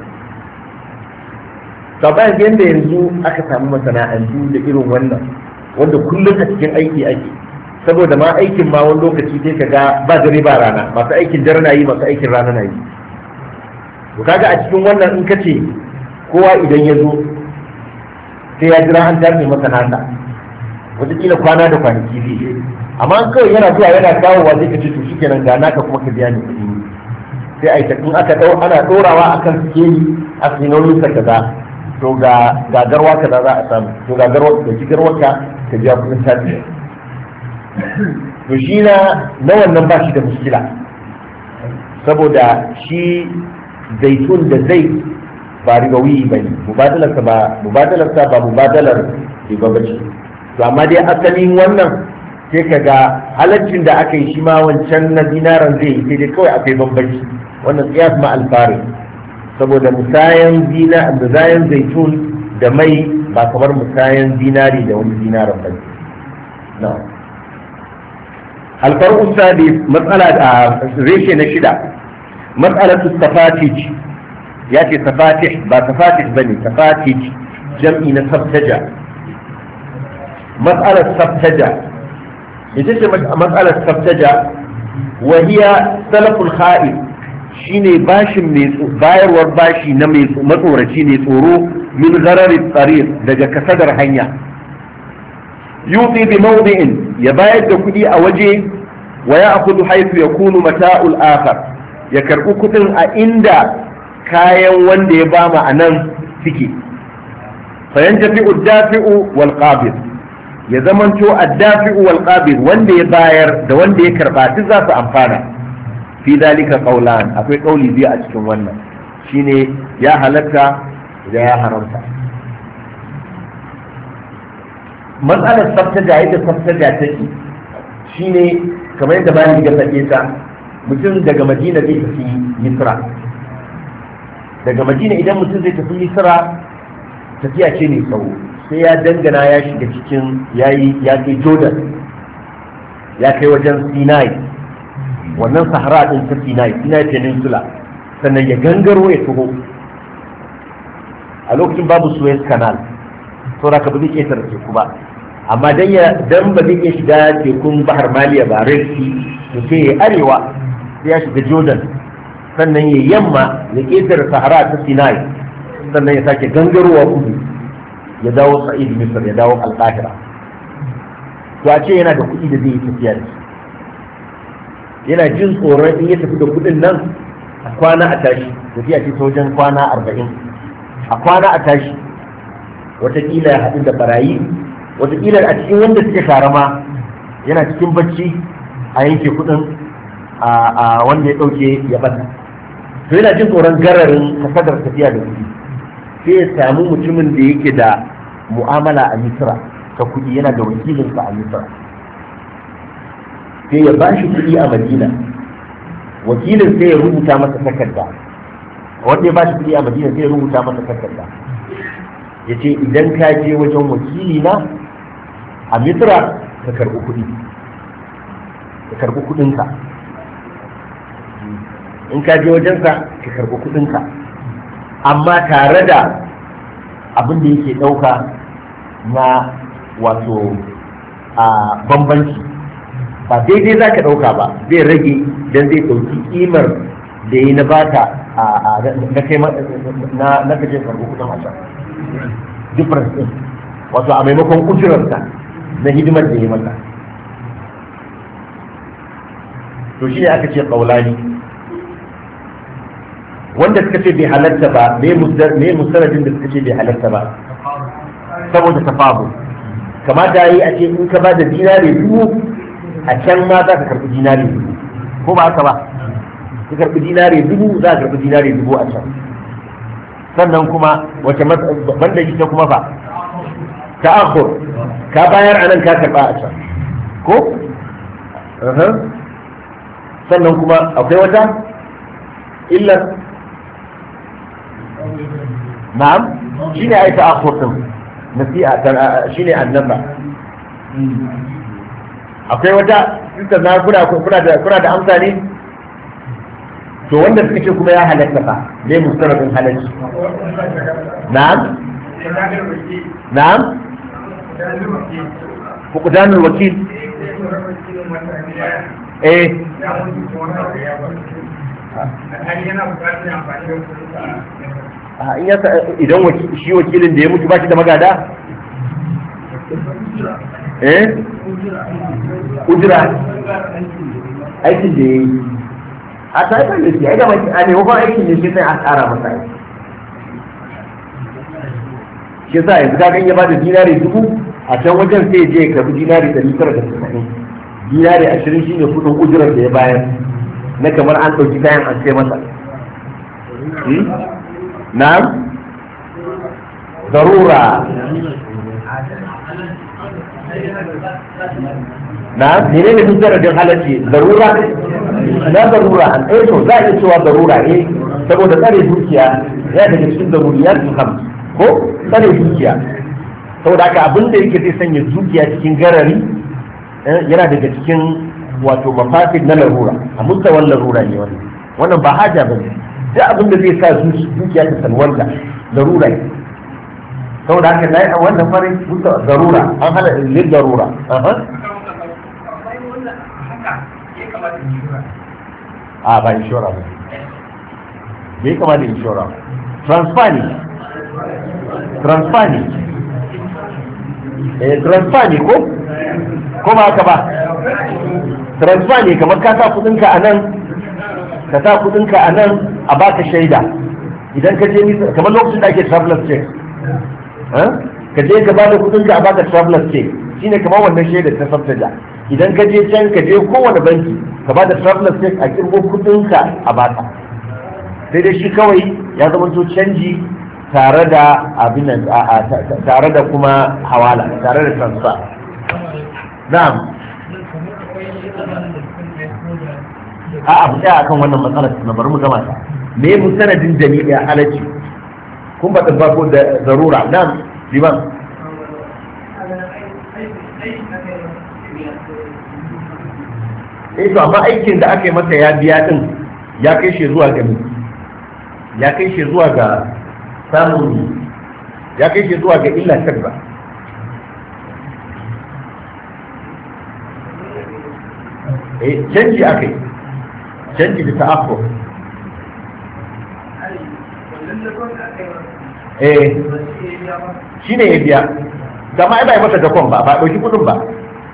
to bayan yadda yanzu aka samu masana'antu da irin wannan wanda kullum a cikin aiki ake, saboda ma aikin ma wani lokaci sai ka ga ba dare ba rana, masu aikin dare na yi, masu aikin rana na yi. to kaga a cikin wannan in ka ce kowa idan ya zo sai ya jira an tafi masa nasa, wataƙila kwana da kwanaki zai, amma an kawai yana zuwa yana kawowa zai ka ce to shikenan ga naka kuma ka biya ni kuɗi, sai a yi in aka ana ɗorawa akan sikeli a sinolin sa kaza, to ga garwa kaza za a samu, to ga garwa ka ci garwa ka biya kuɗin tafiya. to shi na wannan ba shi da muskila, saboda shi zaitun da zai ba rigawi ba ne, mubadalarsa ba mubadalar riba ba ce. to amma dai asalin wannan sai ka ga halaccin da aka yi shi ma wancan na dinaran zai yi, sai dai kawai akwai bambanci. wannan tsiyas ma alfari, saboda musayan zaitun da mai ba kamar musayan dinari da wani dinaran ba ne. alfar'u sadis, matsala a reshe na shida, matsalatu safatij, ya ce safatih ba safatih ba ne, safatij jam'i na sabtaja. matsalar sabtaja ita ce matsalar sabtaja, wahiya salaful kha'ib, shine bashin bayarwar bashi na mai matsoraci ne tsoro, min gharari tsariq, daga kasadar hanya. yuti bi mawdi'in, ya bayar da kudi a waje, wa ya'khudhu haythu yakunu mata'ul akhar, ya karbi kudin a inda kayan wanda ya bama anan suke. fa yantafi'u ad-dafi'u wal qabid, ya zamanto addafi'u wal qabid wanda ya bayar da wanda ya karba duk za su amfana fi dalika qawlan akwai kauli biyu a cikin wannan shine ya halatta da ya haramta matsalar tsaftaja yadda tsaftaja take shine kamar yadda bayan ga sake ta mutum daga madina zai tafi misra daga madina idan mutum zai tafi misra tafiya ce mai tsawo sai ya dangana ya shiga cikin ya kai jordan ya kai wajen sinai wannan sahara din ta sinai peninsula sannan ya gangaro ya taho a lokacin babu suez canal saboda ka ba zai ƙetare teku ba amma dan ba zai iya shiga tekun bahar maliya ba red sea to sai ya arewa sai ya shiga jordan sannan ya yamma ya ƙetare sahara ta sinai sannan ya sake gangarowa kudu ya dawo sa'id misr ya dawo al-qahira to a ce yana da kuɗi da zai yi tafiya da yana jin tsoron in ya tafi da kuɗin nan a kwana a tashi tafiya ce ta wajen kwana 40 a kwana a tashi watakila ya haɗu da barayi watakila a cikin wanda suke tare ma yana cikin bacci a yanke kuɗin a wanda ya ɗauke ya bata to yana jin tsoron gararin kasadar tafiya da kuɗi sai ya samu mutumin da yake da mu'amala a misra ta kuɗi yana da wakilinsa a misra sai ya ba shi kuɗi a madina wakilin sai ya rubuta masa takarda wanda ya ba shi kuɗi a madina sai ya rubuta masa takarda ya ce idan ka je wajen wakili na a misra ka karɓi kuɗi ka karɓi kuɗinka in ka je wajensa ka karɓi kuɗinka amma tare da abin da yake ɗauka na wato a bambanci ba daidai za ka ɗauka ba zai rage don zai ɗauki ƙimar da ya na bata na kaje karɓi kuɗin a can difference ɗin wato a maimakon ujirarsa na hidimar da ya mata to shi ne aka ce ƙaulani wanda suka ce bai halatta ba me mustaradin da suka ce bai halatta ba saboda tafabu kamata yi a ce in ka ba da dinare dubu a can ma za ka karɓi dinare dubu ko ba haka ba ka karɓi dinare dubu za ka karɓi dinare dubu a can sannan kuma wace banda ita kuma fa ta'akhur ka bayar anan ka karɓa a can ko sannan kuma akwai wata illar na'am shine ai ta'akhur din nasi'a shine annaba akwai wata duka na kuna da amsa ne to wanda suka ce kuma ya halatta fa dai mustaradin halalci na'am na'am fuqdanul wakil idan shi wakilin da ya mutu ba shi da magada ujira aikin da ya yi a tsaye da shi a gama a maimakon aikin da shi sai a tsara masa aiki shi sa yanzu ka ya ba da dinari dubu a can wajen sai je ya karbi dinari 990 dinari 20 shine kudin ujirar da ya bayar na kamar an ɗauki kayan an sai masa na'am darura na'am menene mujarradin halacci darura na darura an to za a iya cewa darura saboda tsare dukiya ya daga cikin daruriyar ham ko tsare dukiya saboda haka abin da yake zai sanya dukiya cikin garari yana daga cikin wato mafasid na larura a mustawan larura ne wannan ba haja ba ne duk abin da zai sa dukiya ta salwanta larura ne saboda haka na yi wannan farin darura an hana lil darura a ba inshora ba bai kama da inshora transfer ne transfer ne ko ba haka ba transfer ne kamar ka sa kudinka a nan a baka shaida idan ka je kamar lokacin da ake traveler's check ka je ka bada kudinka a baka traveler's check shine kamar wannan shaidar ta sabtaja idan ka je can ka je kowane banki ka ba da traveler check a kirgo kudinka a baka sai dai shi kawai ya zama to canji tare da abin tare da kuma hawala tare da transfer na'am a'a mu tsaya akan wannan matsalar na bari mu gama ta me mu sanadin jami'a halacci kun ba ba ko da zarura na'am liman to amma aikin da aka yi masa ya biya din ya kai shi zuwa ga ya kai shi zuwa ga samun ya kai shi zuwa ga illa shirba canji aka yi canji da ta'afo shi ne ya biya gama ai bai masa dakon ba ɗauki kudin ba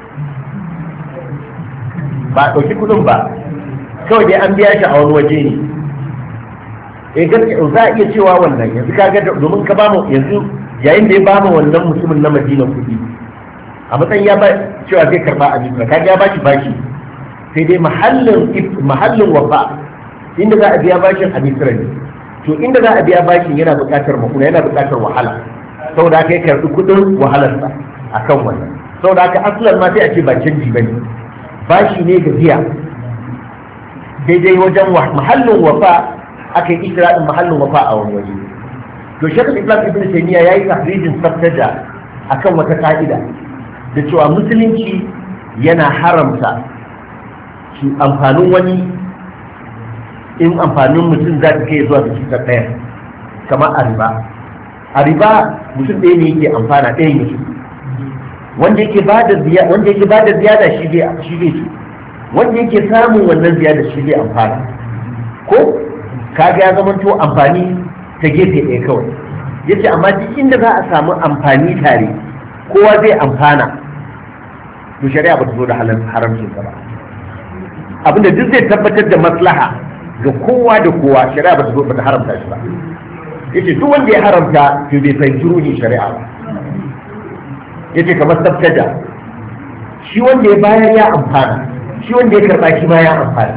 ɗauki kudin ba kawai dai an biya shi a wani waje ne gaskiya za a iya cewa wannan yanzu kaga domin ka bamu yanzu yayin da ya bamu wannan mutumin na Madina kudi a matsayin ya ba cewa zai karba a Misra kaga ya bashi bashi sai dai mahallin wafa inda za a biya bashin a Misra ne to inda za a biya bashin yana buƙatar makuna yana buƙatar wahala saboda haka ya karɓi kuɗin wahalarsa akan wannan saboda haka asalan ma sai a ce ba canji ba ne bashi ne ga biya daidai wajen mahallin wafa aka yi ikirarin mahallin wafa a wani waje to shekul islam ibn taymiya ya yi tahrijin sabtaja akan wata ka'ida da cewa musulunci yana haramta shi amfanin wani in amfanin mutum za ta kai zuwa ga cutar ɗaya kamar a riba mutum ɗaya ne yake amfana ɗaya ne wanda yake ba da ziyada shi bai ci wanda yake samun wannan ziyada shi bai amfana ko kaga ya zama to amfani ta gefe ɗaya kawai yace amma duk inda za a samu amfani tare kowa zai amfana to shari'a ba ta zo da haramcin ba abinda duk zai tabbatar da maslaha ga kowa da kowa shari'a ba ta zo ba ta haramta shi ba yace duk wanda ya haramta to bai fahimci ruhin shari'a ba yace kamar sabtaja shi wanda ya bayar ya amfana shi wanda ya karba shi ma ya amfana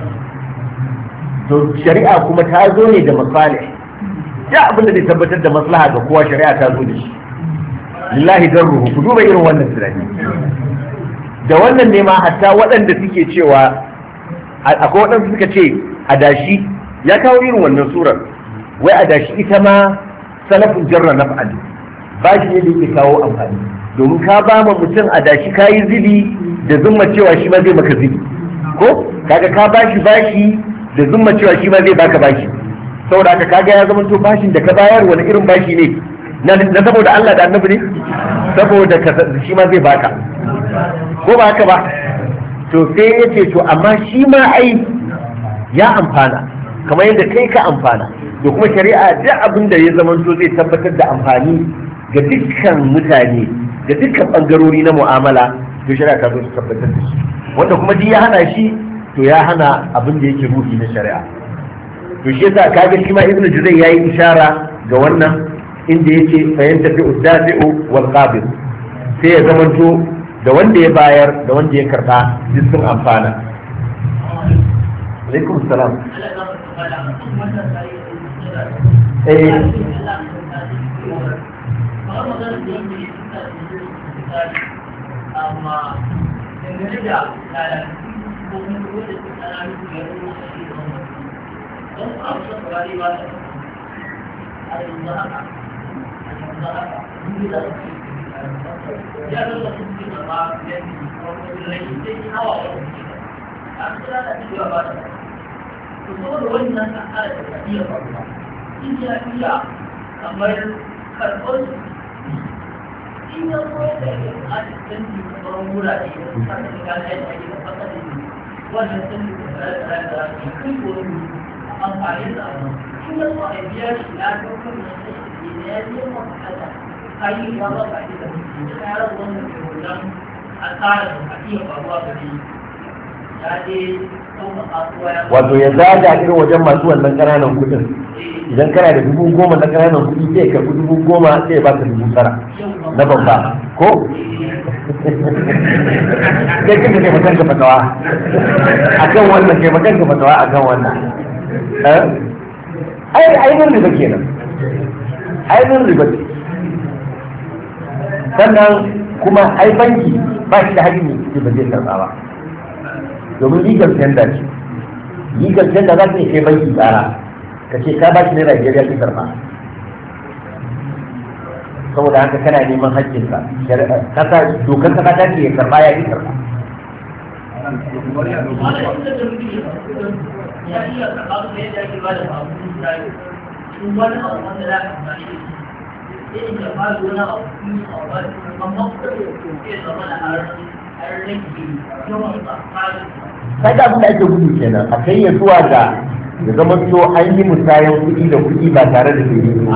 to shari'a kuma ta zo ne da masalih ya abin da zai tabbatar da maslaha ga kowa shari'a ta zo da shi lillahi darruhu ku duba irin wannan tunani da wannan ne ma hatta waɗanda suke cewa akwai waɗanda suka ce adashi ya kawo irin wannan surar wai adashi ita ma salafin jarra naf'al ba shi ne da yake kawo amfani domin ka ba ma mutum adashi ka yi zibi da zumma cewa shi ma zai maka zibi ko kaga ka bashi bashi da zumma cewa shi ma zai baka bashi saboda haka kaga ya zama to bashin da ka bayar wani irin bashi ne na saboda Allah da annabi ne saboda shi ma zai baka ko ba haka ba to sai ya ce to amma shi ma ai ya amfana kamar yadda kai ka amfana da kuma shari'a duk abin da ya zama to zai tabbatar da amfani ga dukkan mutane da dukkan bangarori na mu'amala to shari'a ta zo ta tabbatar da shi wanda kuma duk ya hana shi to ya hana abin da yake ruhi na shari'a to shi yasa kaga shi ma ibnu juzay yayi ishara ga wannan inda yake fayanta fi uddafi'u wal qabid sai ya zamanto da wanda ya bayar da wanda ya karba duk sun amfana alaikum salam kamar karɓar in ya koyar da yin asibitin da sauran wurare da su kasa da gane yadda ake da fasa da yi wannan sun yi tsare-tsare da ke kai wani amfani da abu in ya so a biya shi ya ɗaukar da shi da ya yi wa kasa kayi ya ba ka da mutum ya kara wannan ke wajen a tsara da a iya faruwa ga shi ya je ɗaukar kasuwa ya wato ya zaga irin wajen masu wannan ƙananan kuɗin idan kana da 10,000 na ƙananan kuɗi sai ka 10,000 sai ba ka 9,000 na babba ko sai kika kai makanka fatawa akan wannan kai makanka fatawa akan wannan ainihin riba kenan ainihin riba ce sannan kuma ai banki ba shi da haƙƙi ne ba zai karɓa ba domin legal tender ce legal tender za ta kai banki tsara ka ce ka ba shi naira biyar ya ki karɓa saboda haka kana neman haƙƙinsa kasa dokar kasa ta ce ya karɓa ya ki karɓa ya iya karɓa da yadda ake ba da abu wani abu wanda za ka amfani da shi sai da ba da wani abu a wani amma kuma ke zama da har rage yawan tsarin kaga abin da ake gudu kenan a kai ya zuwa ga ya zama to an yi musayan kuɗi da kuɗi ba tare da ke ba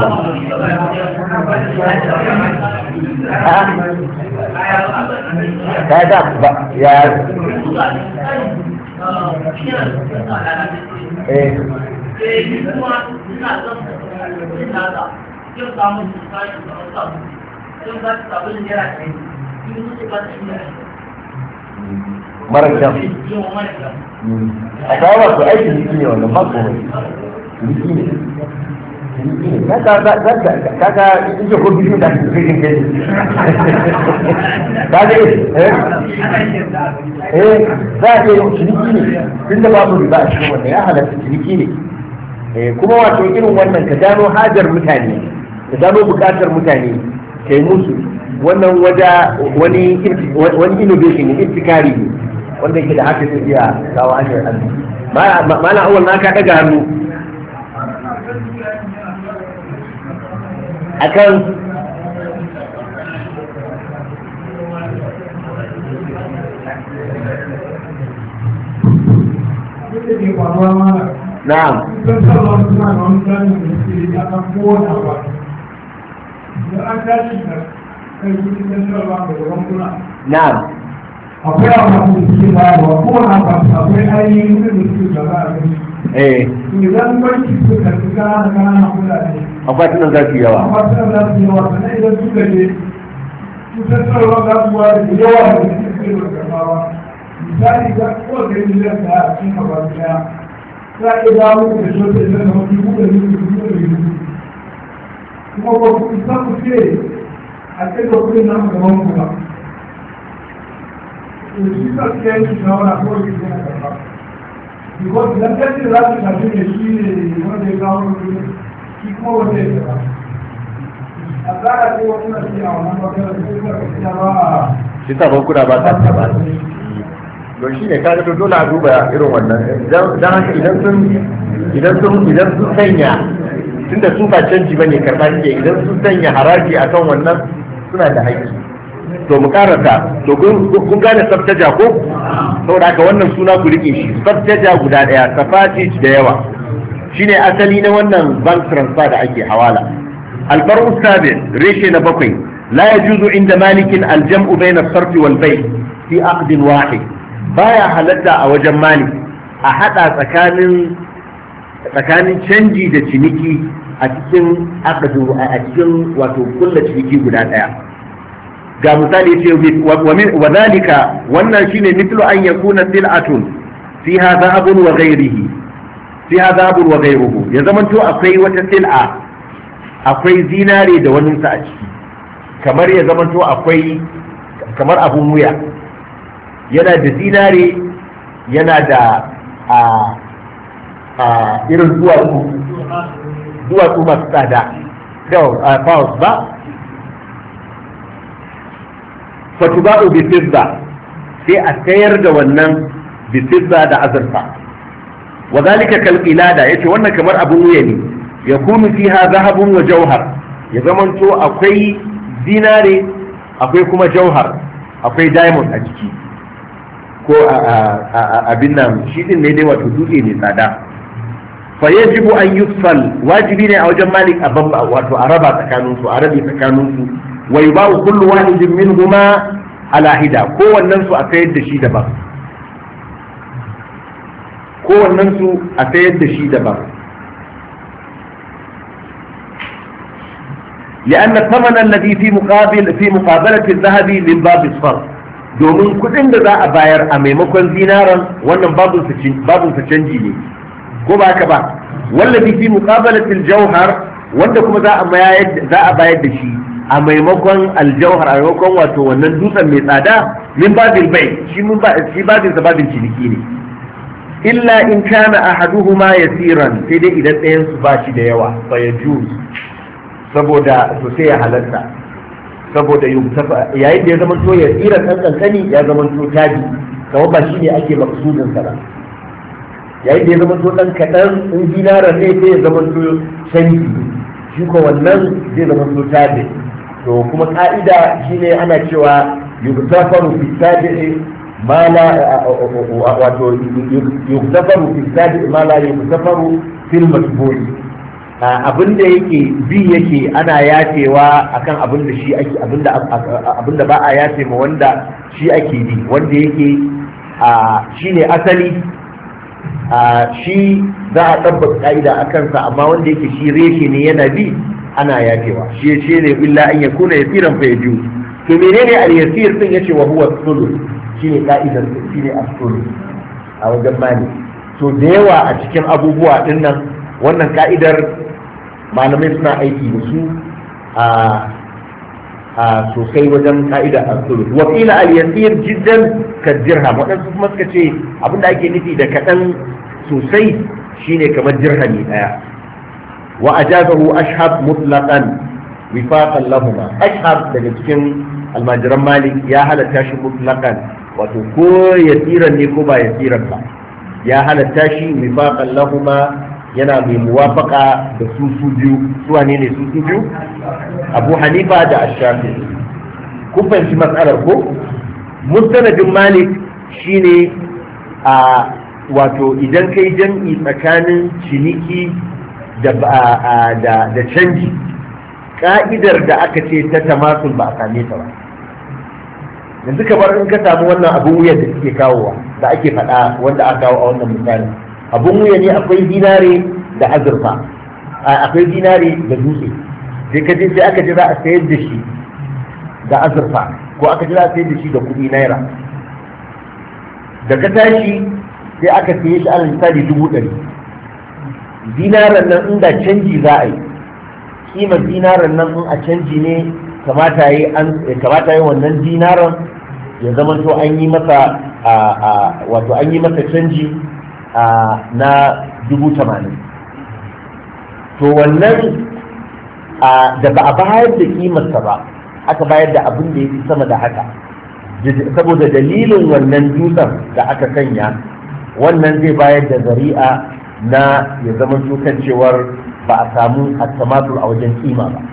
kaga ba ya mara kyau a kawo wasu aikin jiki ne wannan ba komai jiki ne kaka ita ko biyu da ake cikin gani kaga za a iya yin ciniki ne tun da babu riba a cikin wannan ya halatta ciniki ne kuma wato irin wannan ka gano hajar mutane ka gano bukatar mutane ka yi musu wannan wani innovation ne ibtikari ne wanda yake da haka zai iya kawo hanyar hannu mana awal na ka daga hannu akan na'am na'am akwai abu da suke bayarwa ko na akwai ainihin wurin da suke gaba a gani idan banki su karfi kanana kudade akwai tunan za su yawa sannan idan suka je su tattarwa za su ware da yawa da suke da karfawa misali za ko da yi miliyan da a cikin gaba daya za a iya dawo da shote da zama dubu da kuma ba ku isa ku ce a cikin kudin nan gaban ku ba shi ka ce yi shawara ko yi ne a gaba because idan ka ce za su shafi ne shi ne wanda ya kawo shi kuma wanda ya gaba a tsara ce wani na ce a wannan bakarar da suka gaskiya ba a shi sa bankuna ba ta ba don shi ne ka ga dole a duba irin wannan dan haka idan sun sanya tunda su ba canji bane karɓa suke idan sun sanya haraji akan wannan suna da haƙƙi to mu karanta to kun gane sabtaja ko saboda haka wannan suna ku rike shi sabtaja guda daya safati da yawa shine asali na wannan bank transfer da ake hawala alfaru sabi reshe na bakwai la yajuzu inda malikin aljam'u bayna as-sarf wal bay fi aqd wahid baya halatta a wajen malik a hada tsakanin canji da ciniki a cikin aqdu a cikin wato kullu ciniki guda daya ga misali ce wa zalika wannan shine mithlu an yakuna sil'atun fiha dhahabun wa ghayrihi fiha dhahabun wa ghayruhu ya zamanto akwai wata sil'a akwai zinare da wani sa a ciki kamar ya zamanto akwai kamar abun wuya yana da zinare yana da irin duwatsu masu tsada pounds ba fatuba'u bi fidda sai a sayar da wannan bi fidda da azurfa wa zalika kal qilada yace wannan kamar abun wuya ne yakunu fiha zahabun wa jawhar ya zamanto akwai zinare akwai kuma jauhar akwai diamond a ciki ko abin nan shi din ne dai wato dutse ne tsada fa yajibu an yusfal wajibi ne a wajen malik wato a raba tsakaninsu a rabe tsakaninsu wa yubahu kullu wahidin minhuma ala hida kowannen su a sayar da shi daban kowannen su a sayar da shi daban لأن الثمن الذي في مقابلة الذهب من باب الصرف domin kudin da za a bayar a maimakon zinaran wannan babun sa canji ne ko ba haka ba wallazi fi muqabalatil jawhar wanda kuma za a bayar da shi a maimakon aljawhar a maimakon wato wannan dutsen mai tsada min babil bai shi babin sa babin ciniki ne illa in kana ahaduhuma yasiran sai dai idan ɗayan su ba shi da yawa fa yajuz saboda to sai ya halatta saboda yayin da ya zama to ya tsira kankani ya zama to tabi kawai ba shi ne ake maksudin sa ba yayin da ya zama to dan kadan in dinaran ne sai ya zama to canji shi ko wannan zai zama to tabi to kuma ka'ida shine ana cewa yugtafaru fi tabi'i ma la wato yugtafaru fi tabi'i ma la yugtafaru fil matbu'i abinda yake bi yake ana yafewa akan abinda shi ake abinda ba a yafe ma wanda shi ake bi wanda yake shine asali shi za a tabbata ka'ida a kansa amma wanda yake shi reshe ne yana bi ana yafewa shi ne illa an yakuna yasiran fa yaju to menene al-yasir din yace wa huwa sulus shine ka'idar shine as-sulus a wajen mali to da yawa a cikin abubuwa din nan wannan ka'idar malamai suna aiki da su a sosai wajen ka'ida al-sulus wa qila al-yasir jiddan ka dirham wadansu kuma suka ce abinda ake nufi da kadan sosai shine kamar dirhami daya wa ajazahu ashhab mutlaqan wifaqan lahuma ashhab daga cikin almajiran malik ya halatta shi mutlaqan wato ko yasiran ne ko ba yasiran ba ya halatta shi wifaqan lahuma yana mai muwafaka da su biyu su wane ne su biyu abu hanifa da ashafi kun fahimci matsalar ko mustanadin malik shine a wato idan kai jam'i tsakanin ciniki da canji ka'idar da aka ce ta tamasul ba a same ta ba yanzu kamar in ka samu wannan abin wuyan da suke kawowa da ake faɗa wanda aka kawo a wannan misali abun wuya ne akwai dinare da azurfa akwai dinare da dutse sai ka je sai aka ji za a sayar da shi da azurfa ko aka ji za a sayar da shi da kuɗi naira da ka tashi sai aka saye shi alal misali 100,000 dinaran nan inda canji za a yi kimar dinaran nan in a canji ne kamata yi wannan dinaran ya zama to an yi masa wato an yi masa canji na 80,000 to wannan da ba a bayar da kimarsa ba aka bayar da abin da ya fi sama da haka saboda dalilin wannan dutsen da aka sanya wannan zai bayar da zari'a na ya zama kan cewar ba a samu attamatul a wajen kima ba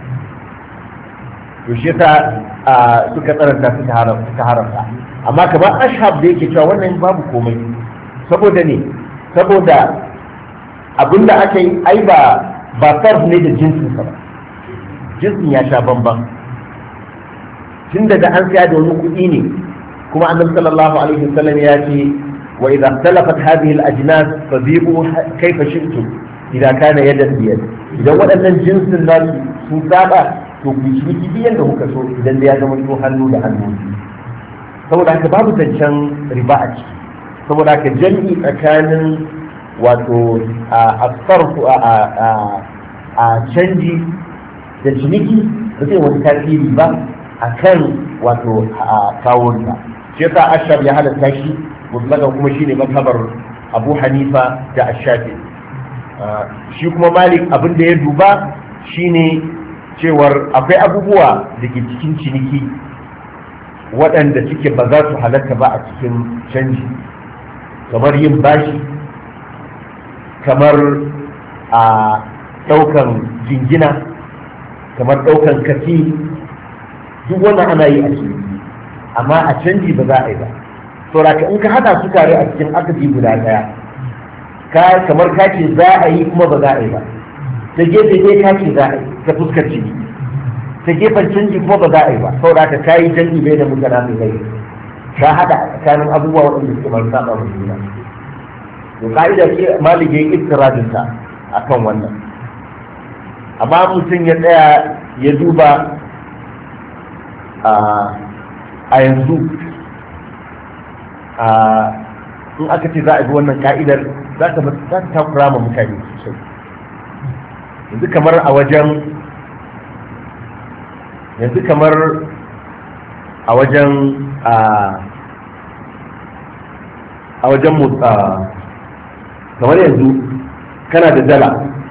to shi yasa suka tsaranta suka haramta amma kamar ashab da yake cewa wannan babu komai saboda ne saboda abinda aka yi ai ba sarf ne da jinsinsa ba jinsin ya sha bamban tun daga an siya da wani kuɗi ne kuma annabi sallallahu alaihi wasallam ya ce wa idza ikhtalafat hadhihi al-ajnas fabi'u kayfa shi'tum idan kana yadan biyad idan waɗannan jinsin nasu sun saba to ku shi biyan da kuka so idan da ya zama to hannu da hannu saboda haka babu zancen riba a ciki saboda haka jami'i tsakanin wato a sarfu a canji da ciniki ba zai wani tasiri ba a kan wato kawonta shi yasa ashab ya halatta shi mutlakan kuma shine mazhabar abu hanifa da ashafi shi kuma malik abin da ya duba shine cewar akwai abubuwa da ke cikin ciniki waɗanda suke ba za su halatta ba a cikin canji kamar yin bashi kamar a ɗaukan jingina kamar ɗaukan kafi duk wannan ana yi a ciniki amma a canji ba za a yi ba saboda in ka hada su tare a cikin akadi guda ɗaya kamar kace za a yi kuma ba za a yi ba ta gefe dai kace za a yi ta fuskar ciki ta gefen canji kuma ba za a yi ba saboda ka kayi canji bai da mutana mai rai ka hada a tsakanin abubuwa waɗanda suke masu saba wa juna to ka'ida ce malik ya yi iftiradin ta akan wannan amma mutum ya tsaya ya duba a yanzu in aka ce za a bi wannan ka'idar za ta takura ma mutane sosai. yanzu kamar a wajen kamar yanzu kana da dala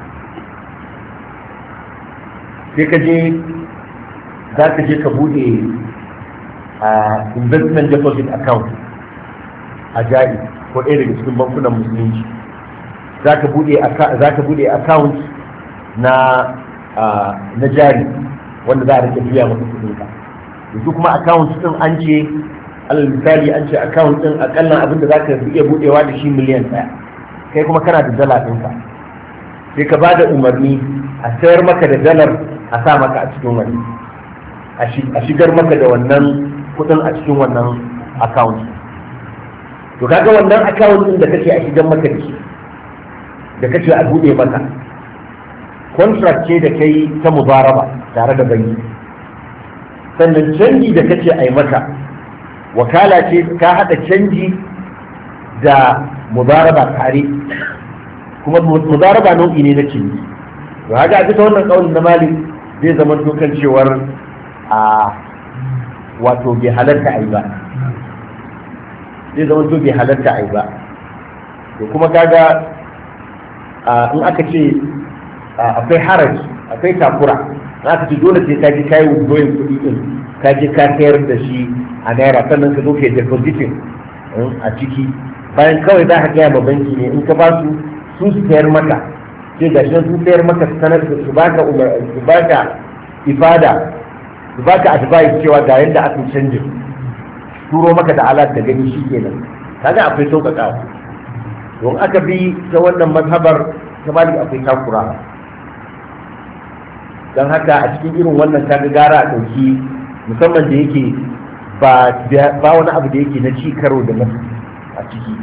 sai ka je za ka je ka bude investment deposit account a jari ko ɗaya daga cikin bankunan musulunci za ka bude account na jari wanda za a rike biya maka kudinka yanzu kuma account din an ce alal misali an ce account din akalla abin da za ka iya budewa da shi miliyan 1 kai kuma kana da dala ɗinka sai ka ba da umarni a sayar maka da dalar a sa maka a cikin wani a shigar maka da wannan kudin a cikin wannan account to kaga wannan account din da kake a shigar maka da shi da kake a bude maka contract ce da kai ta mubaraba tare da banki sannan canji da kace a yi maka wakala ce ka hada canji da mubaraba tare kuma mubaraba nau'i ne na ciniki to haka a bisa wannan kaulin na malik zai zama dokan cewar a wato bai halarta a yi ba zai zama to bai halarta a yi ba to kuma kaga in aka ce akwai haraji akwai takura in aka ce dole sai ka je kayi withdrawing kuɗi din ka je ka sayar da shi a naira sannan ka zo ka depositin a ciki bayan kawai za ka gaya ma banki ne in ka ba su sayar maka sai ga shi sun sayar maka sanar da su baka ifada su baka advice cewa ga yadda aka canji turo maka da alat da gani shi kenan kaga akwai sauƙaƙa don aka bi ta wannan mazhabar ta malik akwai takura don haka a cikin irin wannan kaga gara a ɗauki musamman da yake ba wani abu da yake na ci karo da nasu a ciki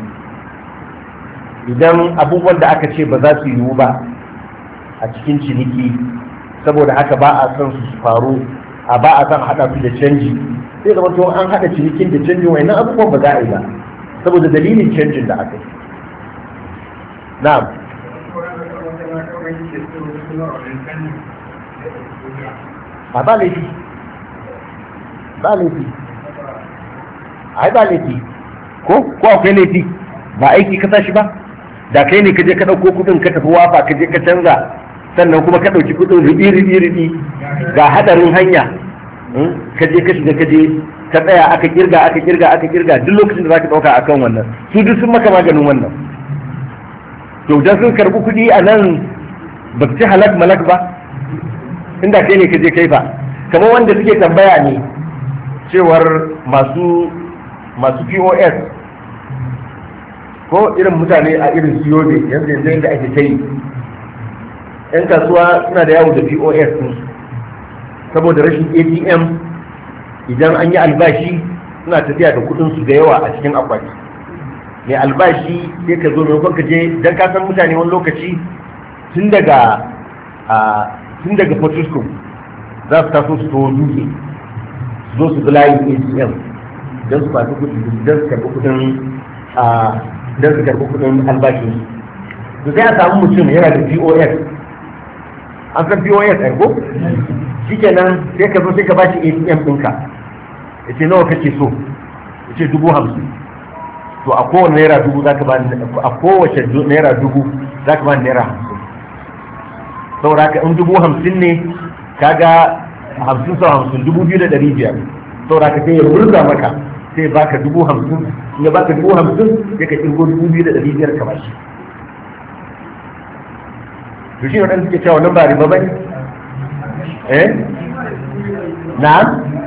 idan abubuwan da aka ce ba za su yiwu ba a cikin ciniki saboda haka ba a son su faru ba a son haɗa su da canji sai zama to an haɗa cinikin da canjin wayannan abubuwan ba za a yi ba saboda dalilin canjin da aka yi na'am ba laifi ai ba laifi ko akwai laifi ba aiki ka tashi ba da kai ne ka je ka ɗauko kuɗin ka tafi wafa ka je ka canza sannan kuma ka ɗauki kuɗin riɗi ga hadarin hanya ka je ka shiga ka je ka tsaya aka kirga duk lokacin da za ka ɗauka akan wannan su duk sun maka maganin wannan to dan sun karɓi kuɗi a nan ba ci halak malak ba inda kai ne ka je kai ba kamar wanda suke tambaya ne cewar masu POS ko irin mutane a irin siyobe yanzu da ake ta yi yan kasuwa suna da yawo da POS din saboda rashin ATM idan an yi albashi suna tafiya da kudin su da yawa a cikin akwati mai albashi sai ka zo maimakon ka je dan ka san mutane wani lokaci tun daga Fortiskum za su taso su towo dutse su zo su bi layin ATM don su fasu kudi don su karɓi kudin albashi to sai a samu mutum yana da POS an san POS ɗin ko shikenan sai ka zo sai ka bashi ATM ɗinka ya ce nawa kake so ya ce 50,000 to a kowane naira 1,000 za ka ba a kowace naira 1,000 za ka ba naira 50 saboda haka in 50,000 ne kaga 50 sau 50 2,500 saboda haka sai ya murza maka sai baka 50,000 ya baka 50,000 sai ka kirgo 2,500 ka bashi to shi wadanda suke cewa nan ba riba bane na'am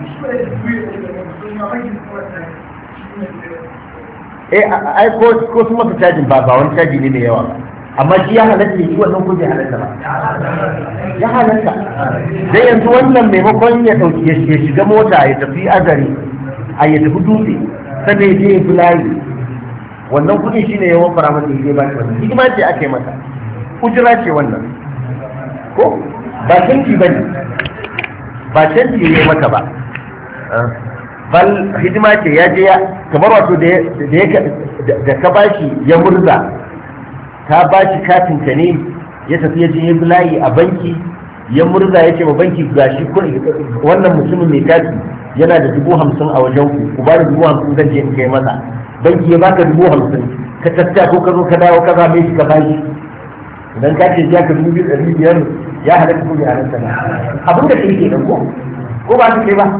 ai ko su masa cajin ba wani caji ne mai yawa ba amma shi ya halatta ne shi wannan ko bai halatta ba ya halatta dai yanzu wannan maimakon ya dauki ya shiga mota ya tafi azari a ya tafi dutse sannan ya je ya fulayi wannan kudin shine yawan fara masa ya ba shi wannan hikima ce ake masa ujira ce wannan ko ba canji bane ba canji ne maka ba, bal hidima ce ya je kamar wato da ka bashi ya murza, ka bashi katin ka ne ya tafi ya je ya bi layi a banki ya murza ya ce ma banki gashi wannan mutumin mai kati yana da 50,000 a wajen ku ba da 50,000 zan je in kai masa, banki ya baka 50,000 ka tattaya ko ka zo ka dawo ka zame shi ka bashi, idan ka ce ya ka 2,500 ya halatta ko ya halatta ba abin da kai kenan ko ba su kai ba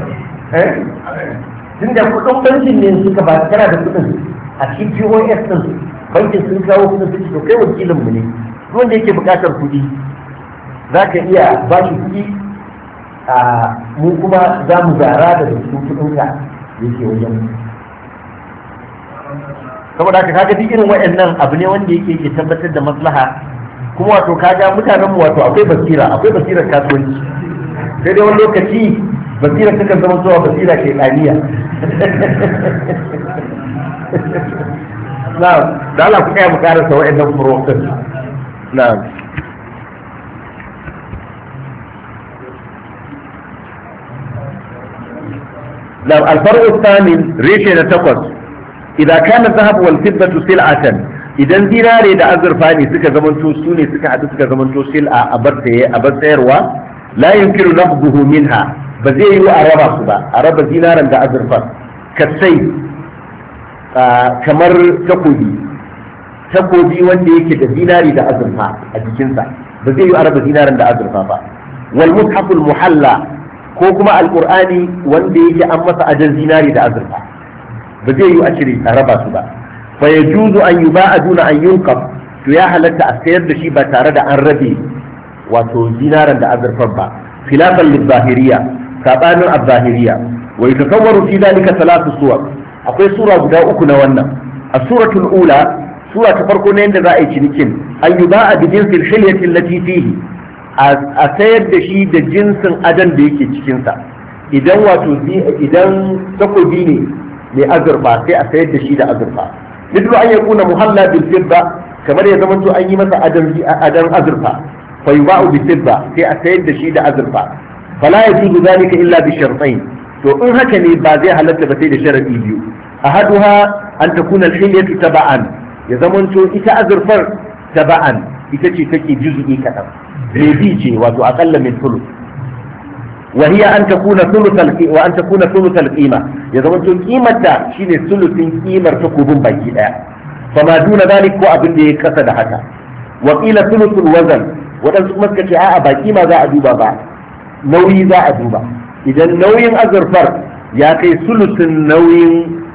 tun da kudin bankin ne suka ba kana da kudin a cikin POS din bankin sun kawo kudin su to kai wakilin mu ne wanda yake bukatar kudi za ka iya ba shi kudi a mu kuma za mu zara da su kudin ka yake wajen saboda haka kaga duk irin waɗannan abu ne wanda yake tabbatar da maslaha kuma wato kaga mutanen mu wato akwai basirar kasuwanci sai dai wani lokaci basirar takan zama zuwa basira ke ɗaniya na da Allah ku kai mu karasa waɗannan furokin na الفرق الثامن ريشه نتقص إذا كان الذهب والفضة سلعة idan zinare da azurfa ne suka zamanto su ne suka haɗu suka zamanto sil'a a bar sayarwa la yumkinu naqduhu minha ba zai yi a raba su ba a raba zinaren da azurfa kasai kamar takobi wanda yake da zinari da azurfa a jikinsa ba zai yi a raba zinaren da azurfa ba wal mushaful muhalla ko kuma alqur'ani wanda yake an masa ajan zinari da azurfa ba zai yi a cire a raba su ba fa yajuzu an yuba'a duna an yunqab to ya halatta a sayar da shi ba tare da an rabe wato dinaran da azurfan ba khilafan lil-zahiriyya sabanin az-zahiriyya wa yatasawwaru fi dhalika thalathu suwar akwai sura guda uku na wannan as-suratul ula sura ta farko ne yadda za a yi cinikin an yuba'a bi jinsil hilyati allati fihi a sayar da shi da jinsin adan da yake cikin sa idan wato idan takobi ne mai azurfa sai a sayar da shi da azurfa مثل أن يكون محلى بالفضة كما يزمن أن يمس أدم أزرفا فيباع بالفضة في أسيد شيد أزرفا فلا يجوز ذلك إلا بشرطين تو إن هكذا بعضها هلت بسيد شرط إيجو أحدها أن تكون الحلية تبعا يزمن إذا أزرفا تبعا إذا تكي جزء كتب بيجي وتو أقل من ثلث وهي أن تكون ثلث القيمة يزمن قيمة شين ثلث قيمة تكون باقي فما دون ذلك هو أبن دي كسد حتى وقيل ثلث الوزن وأن سمسك شعاء باقي ما ذا أدوبا با نوي ذا أدوبا إذا نوي أزرفر يا كي ثلث نوي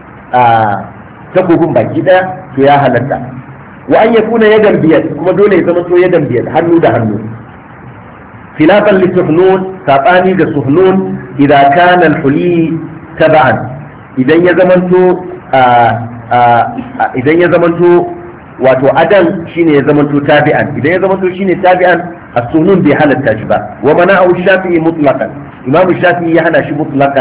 تكون باقي فيها هلتا وأن يكون يدا بيد كما دون يزمن يدا بيد هنو ده هنو خلافا للسهنون ساباني للسهنون إذا كان الحلي تبعا إذا يزمنتو واتو أدم شين يزمنتو تابعا إذا يزمنتو شين تابعا السهنون بحالة تجبا ومنعه الشافعي مطلقا إمام الشافعي يحنى شي مطلقا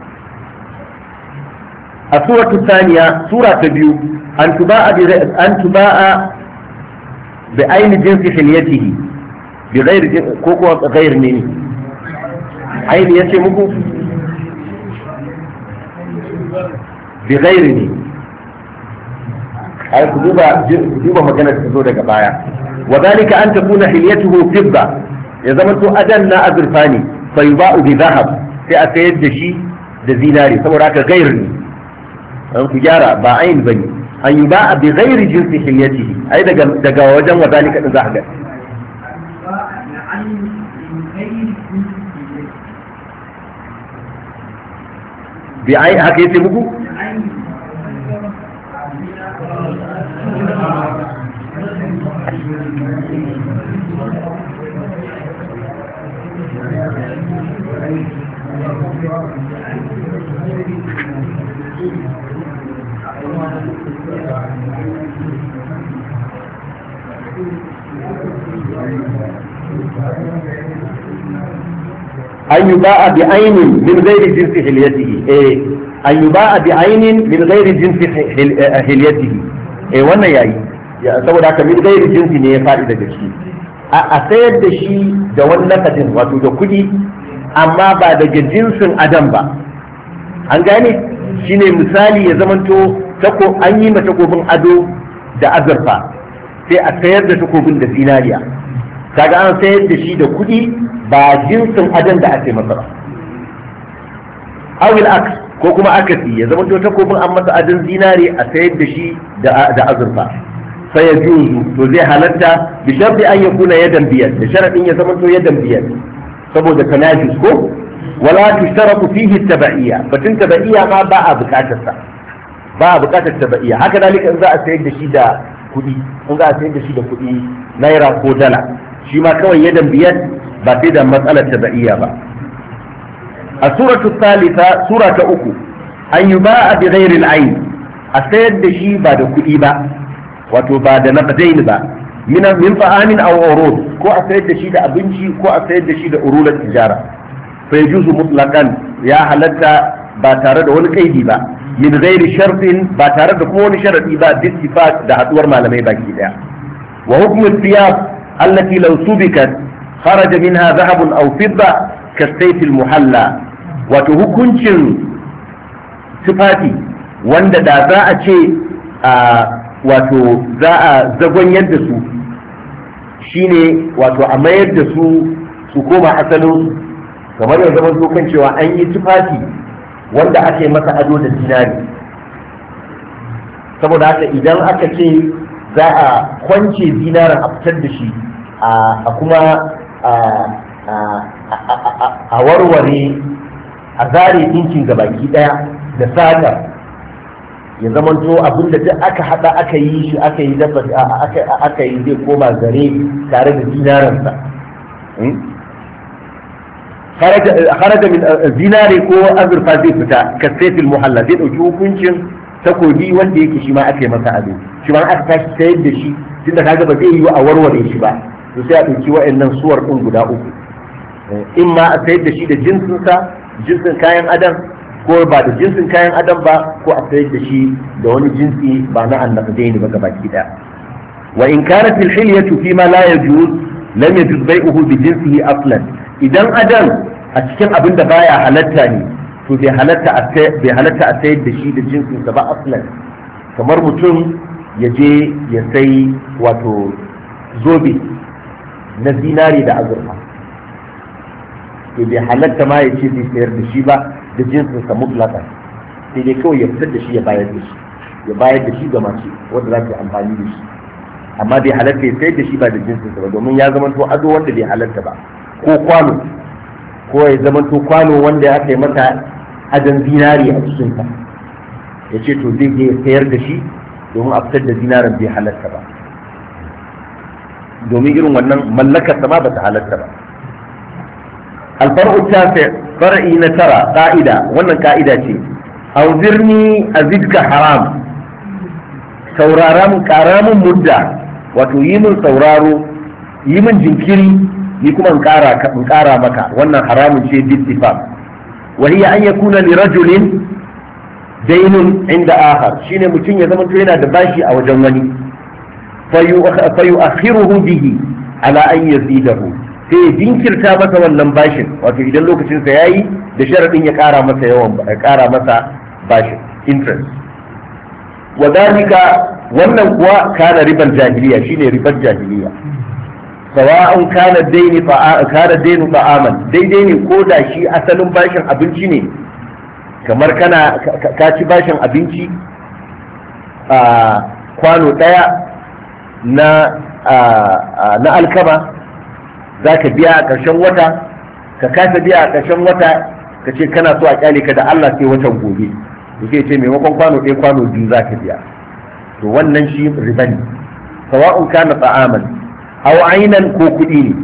السورة الثانية سورة تبيو أن تباع بأين جنس حليته بغير كوكو غير نيني عين يشي مكو بغير نيني هاي كذوبة مكانة تزودة كبايا وذلك أن تكون حليته فضة إذا ما تو أدنى أزرفاني فيباع بذهب في أسيد دشي دزيناري سوراك غير نيني تجارة باعين بني أن يباع بغير جنس حليته أي دقا وجن وذلك نزاحك بعين haka yace muku أن يباع بعين من غير جنس حليته أن يباع بعين من غير جنس حليته wannan yayi saboda haka min gairi jinsi ne ya faɗi daga shi a sayar da shi da wani lafazin wato da kuɗi amma ba daga jinsin adam ba. An gane shine misali ya zamanto an yi ma takobin ado da azurfa sai a sayar da takobin da zinariya, kaga an sayar da shi da kuɗi ba jinsin adam da ake masa ba. Awil aks ko kuma akasi ya zamanto takobin an masa adon zinari a sayar da shi da azurfa, sai ya juzu to zai halatta bi sharti an yakuna yadan biyar, da sharadin ya zamanto yadan biyar saboda tanajus ko wala tushtaraku fihi tabaiya, batun tabaiya ma ba a bukatar sa, ba a bukatar tabaiya. Haka dalika in za a sayar da shi da kuɗi, in za a sayar da shi da kuɗi naira ko dala, shi ma kawai yadan biyar ba sai da matsalar tabaiya ba. A suratu thalitha, sura ta uku, an yuba'a bi ghairi al-ayn, a sayar da shi ba da kuɗi ba, wato ba da naqdain ba, min ta'amin aw urud, ko a sayar da shi da abinci ko a sayar da shi da urulat tijara. Fa yajuzu mutlaqan, ya halatta ba tare da wani kaidi ba, min ghairi shartin, ba tare da kuma wani sharadi ba, bi ittifaq da haduwar malamai baki daya. Wa hukmu thiyab allati law subikat kharaja minha dhahabun aw fidda ka sayf al-muhalla, wato hukuncin tufafi wanda da za a ce wato za a zagon yadda su shine wato a mayar da su koma asalin, kamar yanzu zaman kan cewa an yi tufafi wanda ake masa ado da zinari, saboda haka idan aka ce za a kwance zinarin a fitar da shi a kuma a warware a zare dinkin gabaki daya da sata, ya zamanto abinda duk aka hada aka yi shi aka yi dafa aka yi zai koma zare tare da zinaransa. kharaja min zinare ko azurfa zai fita ka sayfil muhalla, zai dauki hukuncin takobi wanda yake shi ma aka yi masa ado, shi ma aka tashi sayar da shi tunda kaga ba zai yi a warware shi ba, to sai a dauki wa'annan suwar din guda uku, in ma a sayar da shi da jinsin kayan adam, ko ba da jinsin kayan adam ba, ko a sayar da shi da wani jinsi ba na annaqdaini ba gabaki daya. Wa in kanat al-hilyatu fi ma la yajuz lam yajuz bai'uhu bi jinsihi aslan, idan adam a cikin abin da baya halatta ne to bai halatta a sayar da shi da jinsinsa ba aslan. Kamar mutum ya je ya sai wato zobe na zinari da azurfa, to bai halatta ma ya ce zai sayar da shi ba da jinsinsa mutlaka, sai dai kawai ya fitar da shi ya bayar da shi ga mace wanda za ta yi amfani da shi, amma bai halatta ya sayar da shi ba da jinsinsa ba, domin ya zama to ado wanda bai halatta ba, ko kwano, ko ya zama to kwano wanda ya kai mata adon zinari a cikinsa, ya ce to zai je ya sayar da shi domin a fitar da zinarin bai halatta ba, domin irin wannan mallakar sama ba ta halatta ba. الفرع التاسع فرعي نترى قائدة wannan قائدة ce أوزرني أزدك حرام sauraron karamin mudda, wato yi min sauraro, yi min jinkiri, ni kuma in kara maka, wannan haramun ce bittifaq. wa hiya an yakuna li rajulin daynun inda akhar, shine mutum ya zama to yana da bashi a wajen wani, fayu'akhiruhu bihi ala an yazidahu, sai ya jinkirta masa wannan bashin, wato idan lokacin sa yayi da sharadin ya kara masa bashin interest. wa dalika, wannan kuwa kana ribar jahiliya, shine ribar jahiliya. sawa'un kana dainu ta'aman, daidai ne ko da shi asalin bashin abinci ne, kamar ka ci bashin abinci a kwano daya na alkama, za ka biya a ƙarshen wata, ka kasa biya a ƙarshen wata, ka ce kana so a kyale ka da Allah sai watan gobe, to sai ce maimakon kwano ɗaya kwano biyu za ka biya, to wannan shi riba ne. sawa'un kana ta'aman aw ainan, ko kuɗi ne,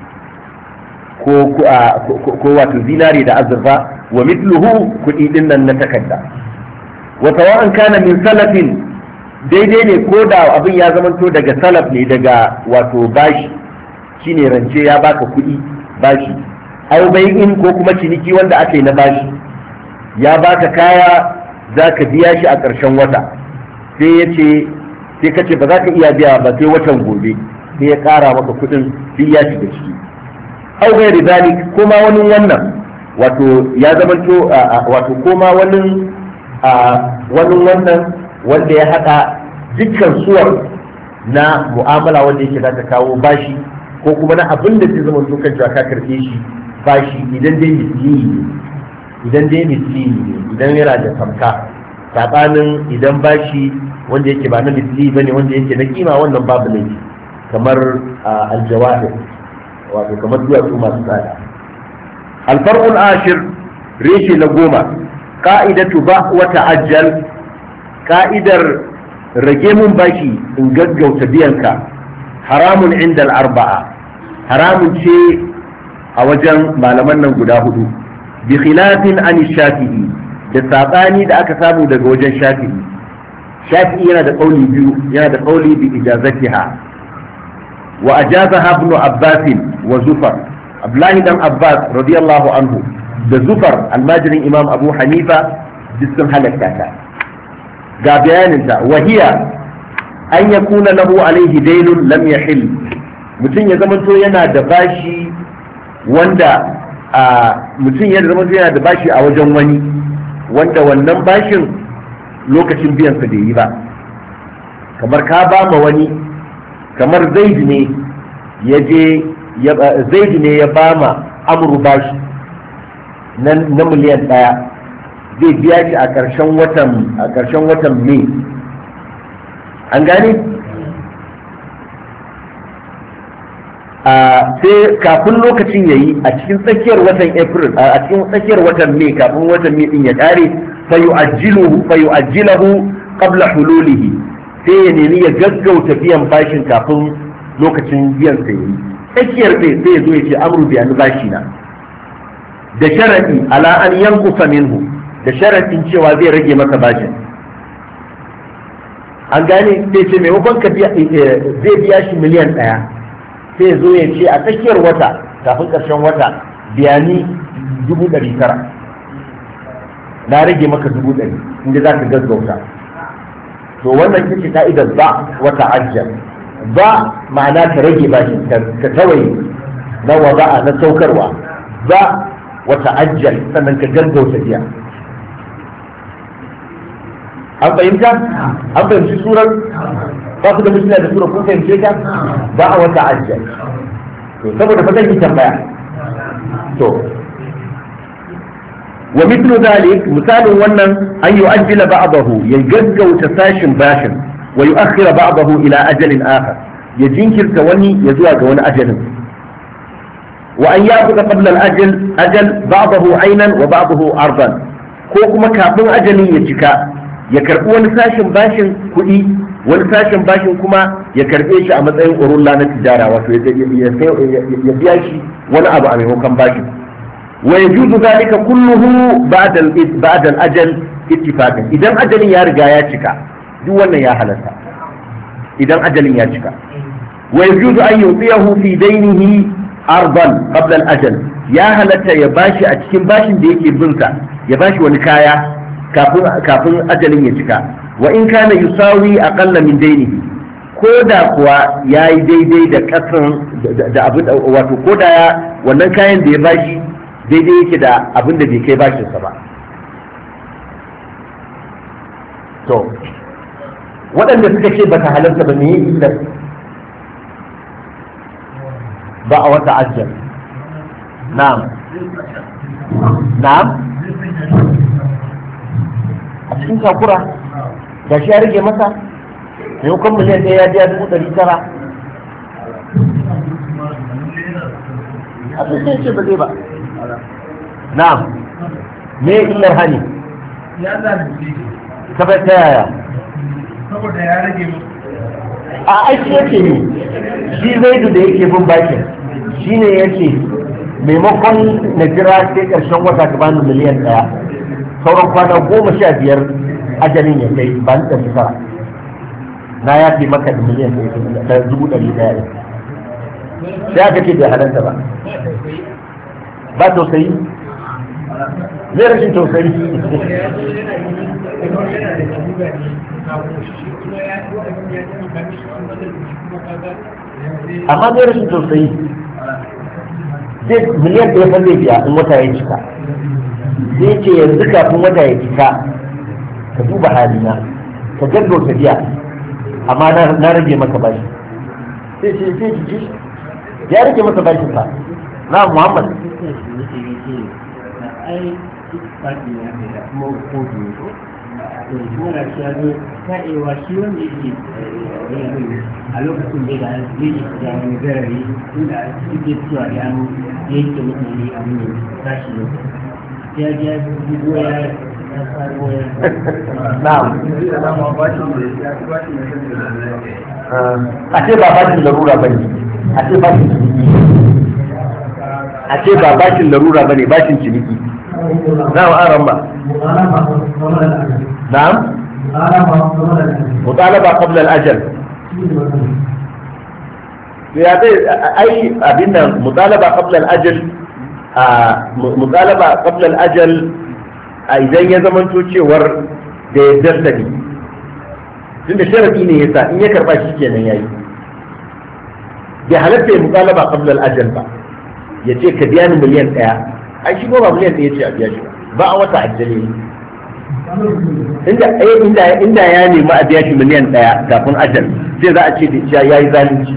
ko wato zinari da azurfa, wa mithluhu kuɗi din nan na takarda. wa sawa'un kana min salafin, daidai ne ko da abin ya zamanto daga salaf ne, daga wato bashi, shine rance ya baka kuɗi bashi, au bai'in ko kuma ciniki wanda aka yi na bashi, ya baka kaya za ka biya shi a ƙarshen wata, sai ka ce ba za ka iya biya ba sai watan gobe, sai ya ƙara maka kuɗin duk ya shiga ciki. au gairi zalik, kuma wani wannan wato ya zamanto wato koma wani wannan wanda ya haɗa dukkan suwar na mu'amala wanda yake za ta kawo bashi ko kuma na abin da zai zama kan cewa ka karɓe shi bashi idan dai miskini ne idan yana da tamka saɓanin idan bashi wanda yake ba na misli ba ne wanda yake na kima wannan babu laifi kamar aljawahir wato kamar duwatsu masu tsada alfar'ul ashir reshe na 10 ka'idatu ba wa ta'ajjal ka'idar rage mun bashi in gaggauta biyanka haramun inda al-arba'a haramun ce a wajen malaman nan guda hudu bi khilafin an shafi'i da sabani da aka samu daga wajen shafi'i yana da kauli biyu yana da kauli bi ijazatiha wa ajazaha ibn abbas wa zufar abdullahi dan abbas radiyallahu anhu da zufar almajirin imam abu hanifa duk sun halatta ta ga bayaninta wa hiya an yakuna lahu alaihi daynun lam yahil mutum ya zamanto yana da bashi wanda mutum ya zamanto yana da bashi a wajen wani wanda wannan bashin lokacin biyansa bai yi ba kamar ka ba ma wani kamar zaid ne ya ba ma amru bashi na miliyan 1 zai biya shi a ƙarshen watan mai an gane sai kafin lokacin yayi a cikin tsakiyar watan april a cikin tsakiyar watan mai kafin watan mai din ya kare fayu'ajjilahu qabla hululihi sai ya nemi ya gaggauta biyan bashin kafin lokacin biyan sa yayi tsakiyar sai ya zo ya ce amru bi an bashi na da sharadi ala an yanqusa minhu da sharadin cewa zai rage maka bashin an gane sai ce maimakon ka zai biya shi miliyan 1 sai ya zo ya ce a tsakiyar wata kafin ƙarshen wata biya ni 900 na rage maka 100 inda za ka gaggauta to wannan ita ce ka'idar ba wata ajiyar ba ma'ana ka rage bashi ka tawaye na waza'a na saukarwa ba wata ajiyar sannan ka gaggauta biya an fahimci surar ba su da mutuna da surar kun fahimce ta ba a wata ajiyar to saboda fa zan yi tambaya to wa mithlu dhalik misalin wannan an yu'ajjila ba'dahu ya gaggauta sashin bashin wa yu'akhkhira ba'dahu ila ajalin akhar ya jinkirta wani ya zuwa ga wani ajalin wa an ya'khudha qabla al-ajal ba'dahu aynan wa ba'dahu ardan ko kuma kafin ajalin ya cika ya karbi wani sashin bashin kuɗi wani sashin bashin kuma ya karbe shi a matsayin urulla na tijara wato ya biya shi wani abu a maimakon bashin wa yajuzu zalika kulluhu ba'da al-ajal ittifaqan idan ajalin ya riga ya cika duk wannan ya halatta idan ajalin ya cika wa yajuzu an yutiyahu fi daynihi ardan qabla al-ajal ya halatta ya bashi a cikin bashin da yake binsa ya bashi wani kaya kafin ajalin ya cika wa in kana yusawi aqalla min dainihi ko da kuwa yayi daidai da kasan da abin wato ko da wannan kayan da ya bashi daidai yake da abin da bai kai bashin sa ba to waɗanda suka ce bata halarta ba ne illar ba a wata ajiyar na'am a cikin takura da shi ya rage masa maimakon miliyan 1 ya biya 900 a cikin ce ba zai ba na'am me illar hani ta bai ta yaya saboda ya rage a aiki yake ne shi zaidu da yake bin bakin shi ne yake maimakon na jira sai ƙarshen wata ka bani miliyan 1 sauran kwana 15 ajalin ya kai ba ni 900 na ya fi maka da miliyan 100 sai aka ce bai halarta ba ba tausayi zai rashin tausayi amma zai rashin tausayi zai miliyan 1 fa zai biya in wata ya cika sai ce yanzu kafin wata ya cika ka duba halina ka gaggauta biya amma na rage maka bashi sai ce sai ji ya rage masa bashi sa na Muhammad ai fadi ya kai da kuma kotu to mara shi ya zo kaɗewa shi wanda yake a lokacin da ya yi da wani zarari inda suke cewa ya yanke mutane a wani tashi ne ya ji ya zubo ya faro ya a ce ba bashin larura ba ne a ce bashin ciniki a ce ba bashin larura ba ne bashin ciniki na'am aran ba na'am mutalaba qabla al-ajal ya dai ai abin nan mutalaba qabla al-ajal mutalaba qabla al-ajal idan ya zamanto cewar da ya daddare tunda sharadi ne yasa in ya karba shi kenan yayi bai halatta ya mutalaba qabla al-ajal ba ya ce ka biya ni miliyan 1 ai shi ba miliyan 1 ce a biya shi ba a wata ajali inda ya nemi a biya shi miliyan 1 kafin ajal sai za a ce da ya yi zalunci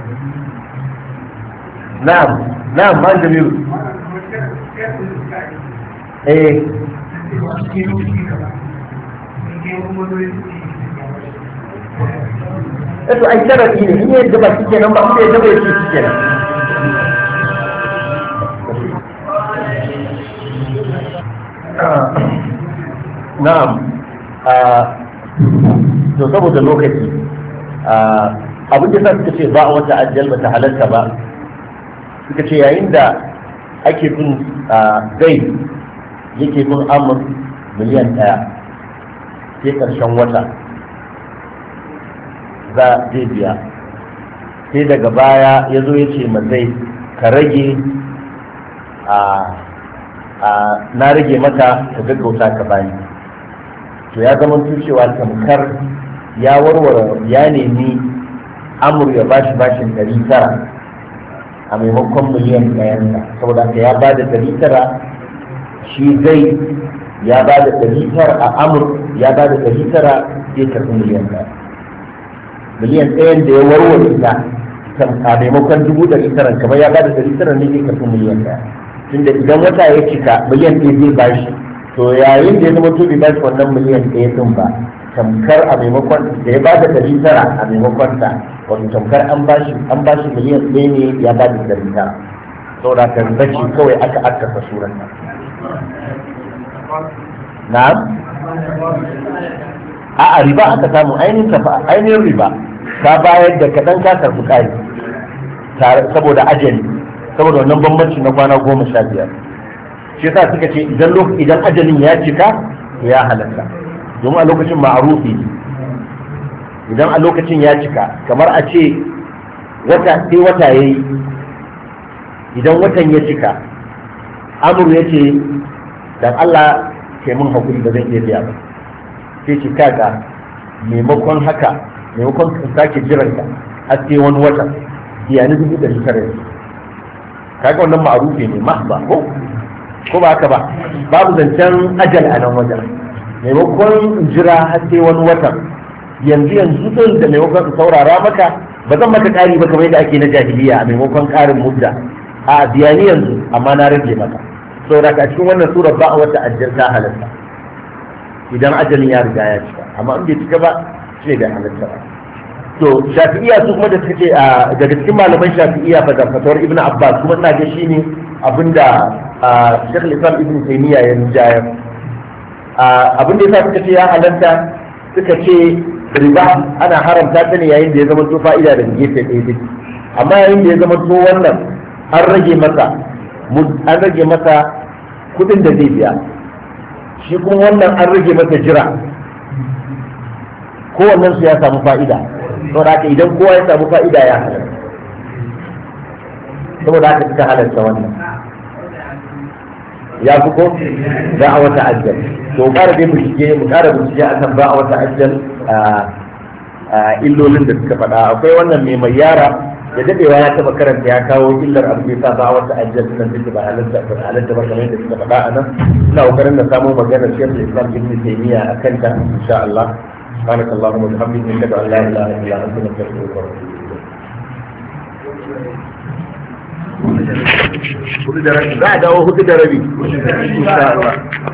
na'am ma jamilu eto ai sharafi ne in yadda ba shi kenan ba kuma yadda ba ya ce shi kenan na'am to saboda lokaci abin da suka ce ba a wata ajiyar ba ta halarta ba suka ce yayin da ake bin gai yake bin amur miliyan 1 sai karshen wata zai biya sai daga baya ya zo ya ce mazai ka rage na rage maka ka gaggauta ka bani to ya zama cewa tamkar ya warware ya nemi amur ya bashi bashin 900 a maimakon miliyan 1 saboda haka ya ba da 900 shi zai ya ba da 900 a amur ya ba da 900 sai karɓi miliyan 1 miliyan 1 da ya warware ta a maimakon 900 kamar ya ba da 900 ne zai karɓi miliyan 1 tunda idan wata ya cika miliyan 1 zai bashi to yayin da ya zama to bai bashi wannan miliyan 1 din ba tamkar a maimakon da ya bada 900 a maimakon ta wato tamkar an bashi miliyan 1 ne ya bada 900 saboda kan zaci kawai aka akkasa suran nan na'am a riba aka samu ainihin riba ka bayar da kaɗan ka karɓi ƙari saboda ajali saboda wannan bambanci na kwana 15 shi yasa suka ce idan ajalin ya cika to ya halatta domin a lokacin ma'arufi idan a lokacin ya cika kamar a ce wata yayi idan watan ya cika amur ya ce dan Allah ke mun hakuri ba zan iya biya ba sai ce kaga maimakon haka maimakon ka sake jiran ka har sai wani wata biya ni 900 kaga wannan ma'arufi ne mahba ko ba haka ba babu zancen ajal a nan wajen maimakon jira har sai wani watan yanzu din da maimakon su saurara maka ba zan maka ƙari ba kamar yadda ake na jahiliya a maimakon ƙarin mudda a biya ni yanzu amma na rage maka saboda a cikin wannan sura ba a wata ajal ta halatta idan ajalin ya riga ya cika amma in bai cika ba shi bai halatta ba to shafi'iya su kuma da suka ce daga cikin malaman shafi'iya fa da fatawar ibnu abbas kuma ina ga shine abinda shekul islam ibnu taymiya ya rinjayar abinda yasa suka ce ya halatta suka ce riba ana haramta ta ne yayin da ya zama to fa'ida daga gefe ɗaya duk amma yayin da ya zama to wannan an rage masa kudin da zai biya shi kuma wannan an rage masa jira kowannen su ya samu fa'ida saboda haka idan kowa ya samu fa'ida ya halatta saboda haka suka halatta wannan ya fi ko za a wata ajiyar to mu ƙara bincike a kan ba a wata ajiyar illolin da suka faɗa akwai wannan mai yara da dadewa ya taba karanta ya kawo illar abu ya sa ba wata ajiyar sunan take ba halatta ba halatta ba kamar yadda suka faɗa a nan ina kokarin na samu maganar Sheikhul Islam Ibn Taymiyyah akan ta insha Allah سبحانك اللهم وبحمدك نشهد ان لا اله الا انت نستغفرك ونتوب اليك. بعد هو كده ربي ان شاء الله.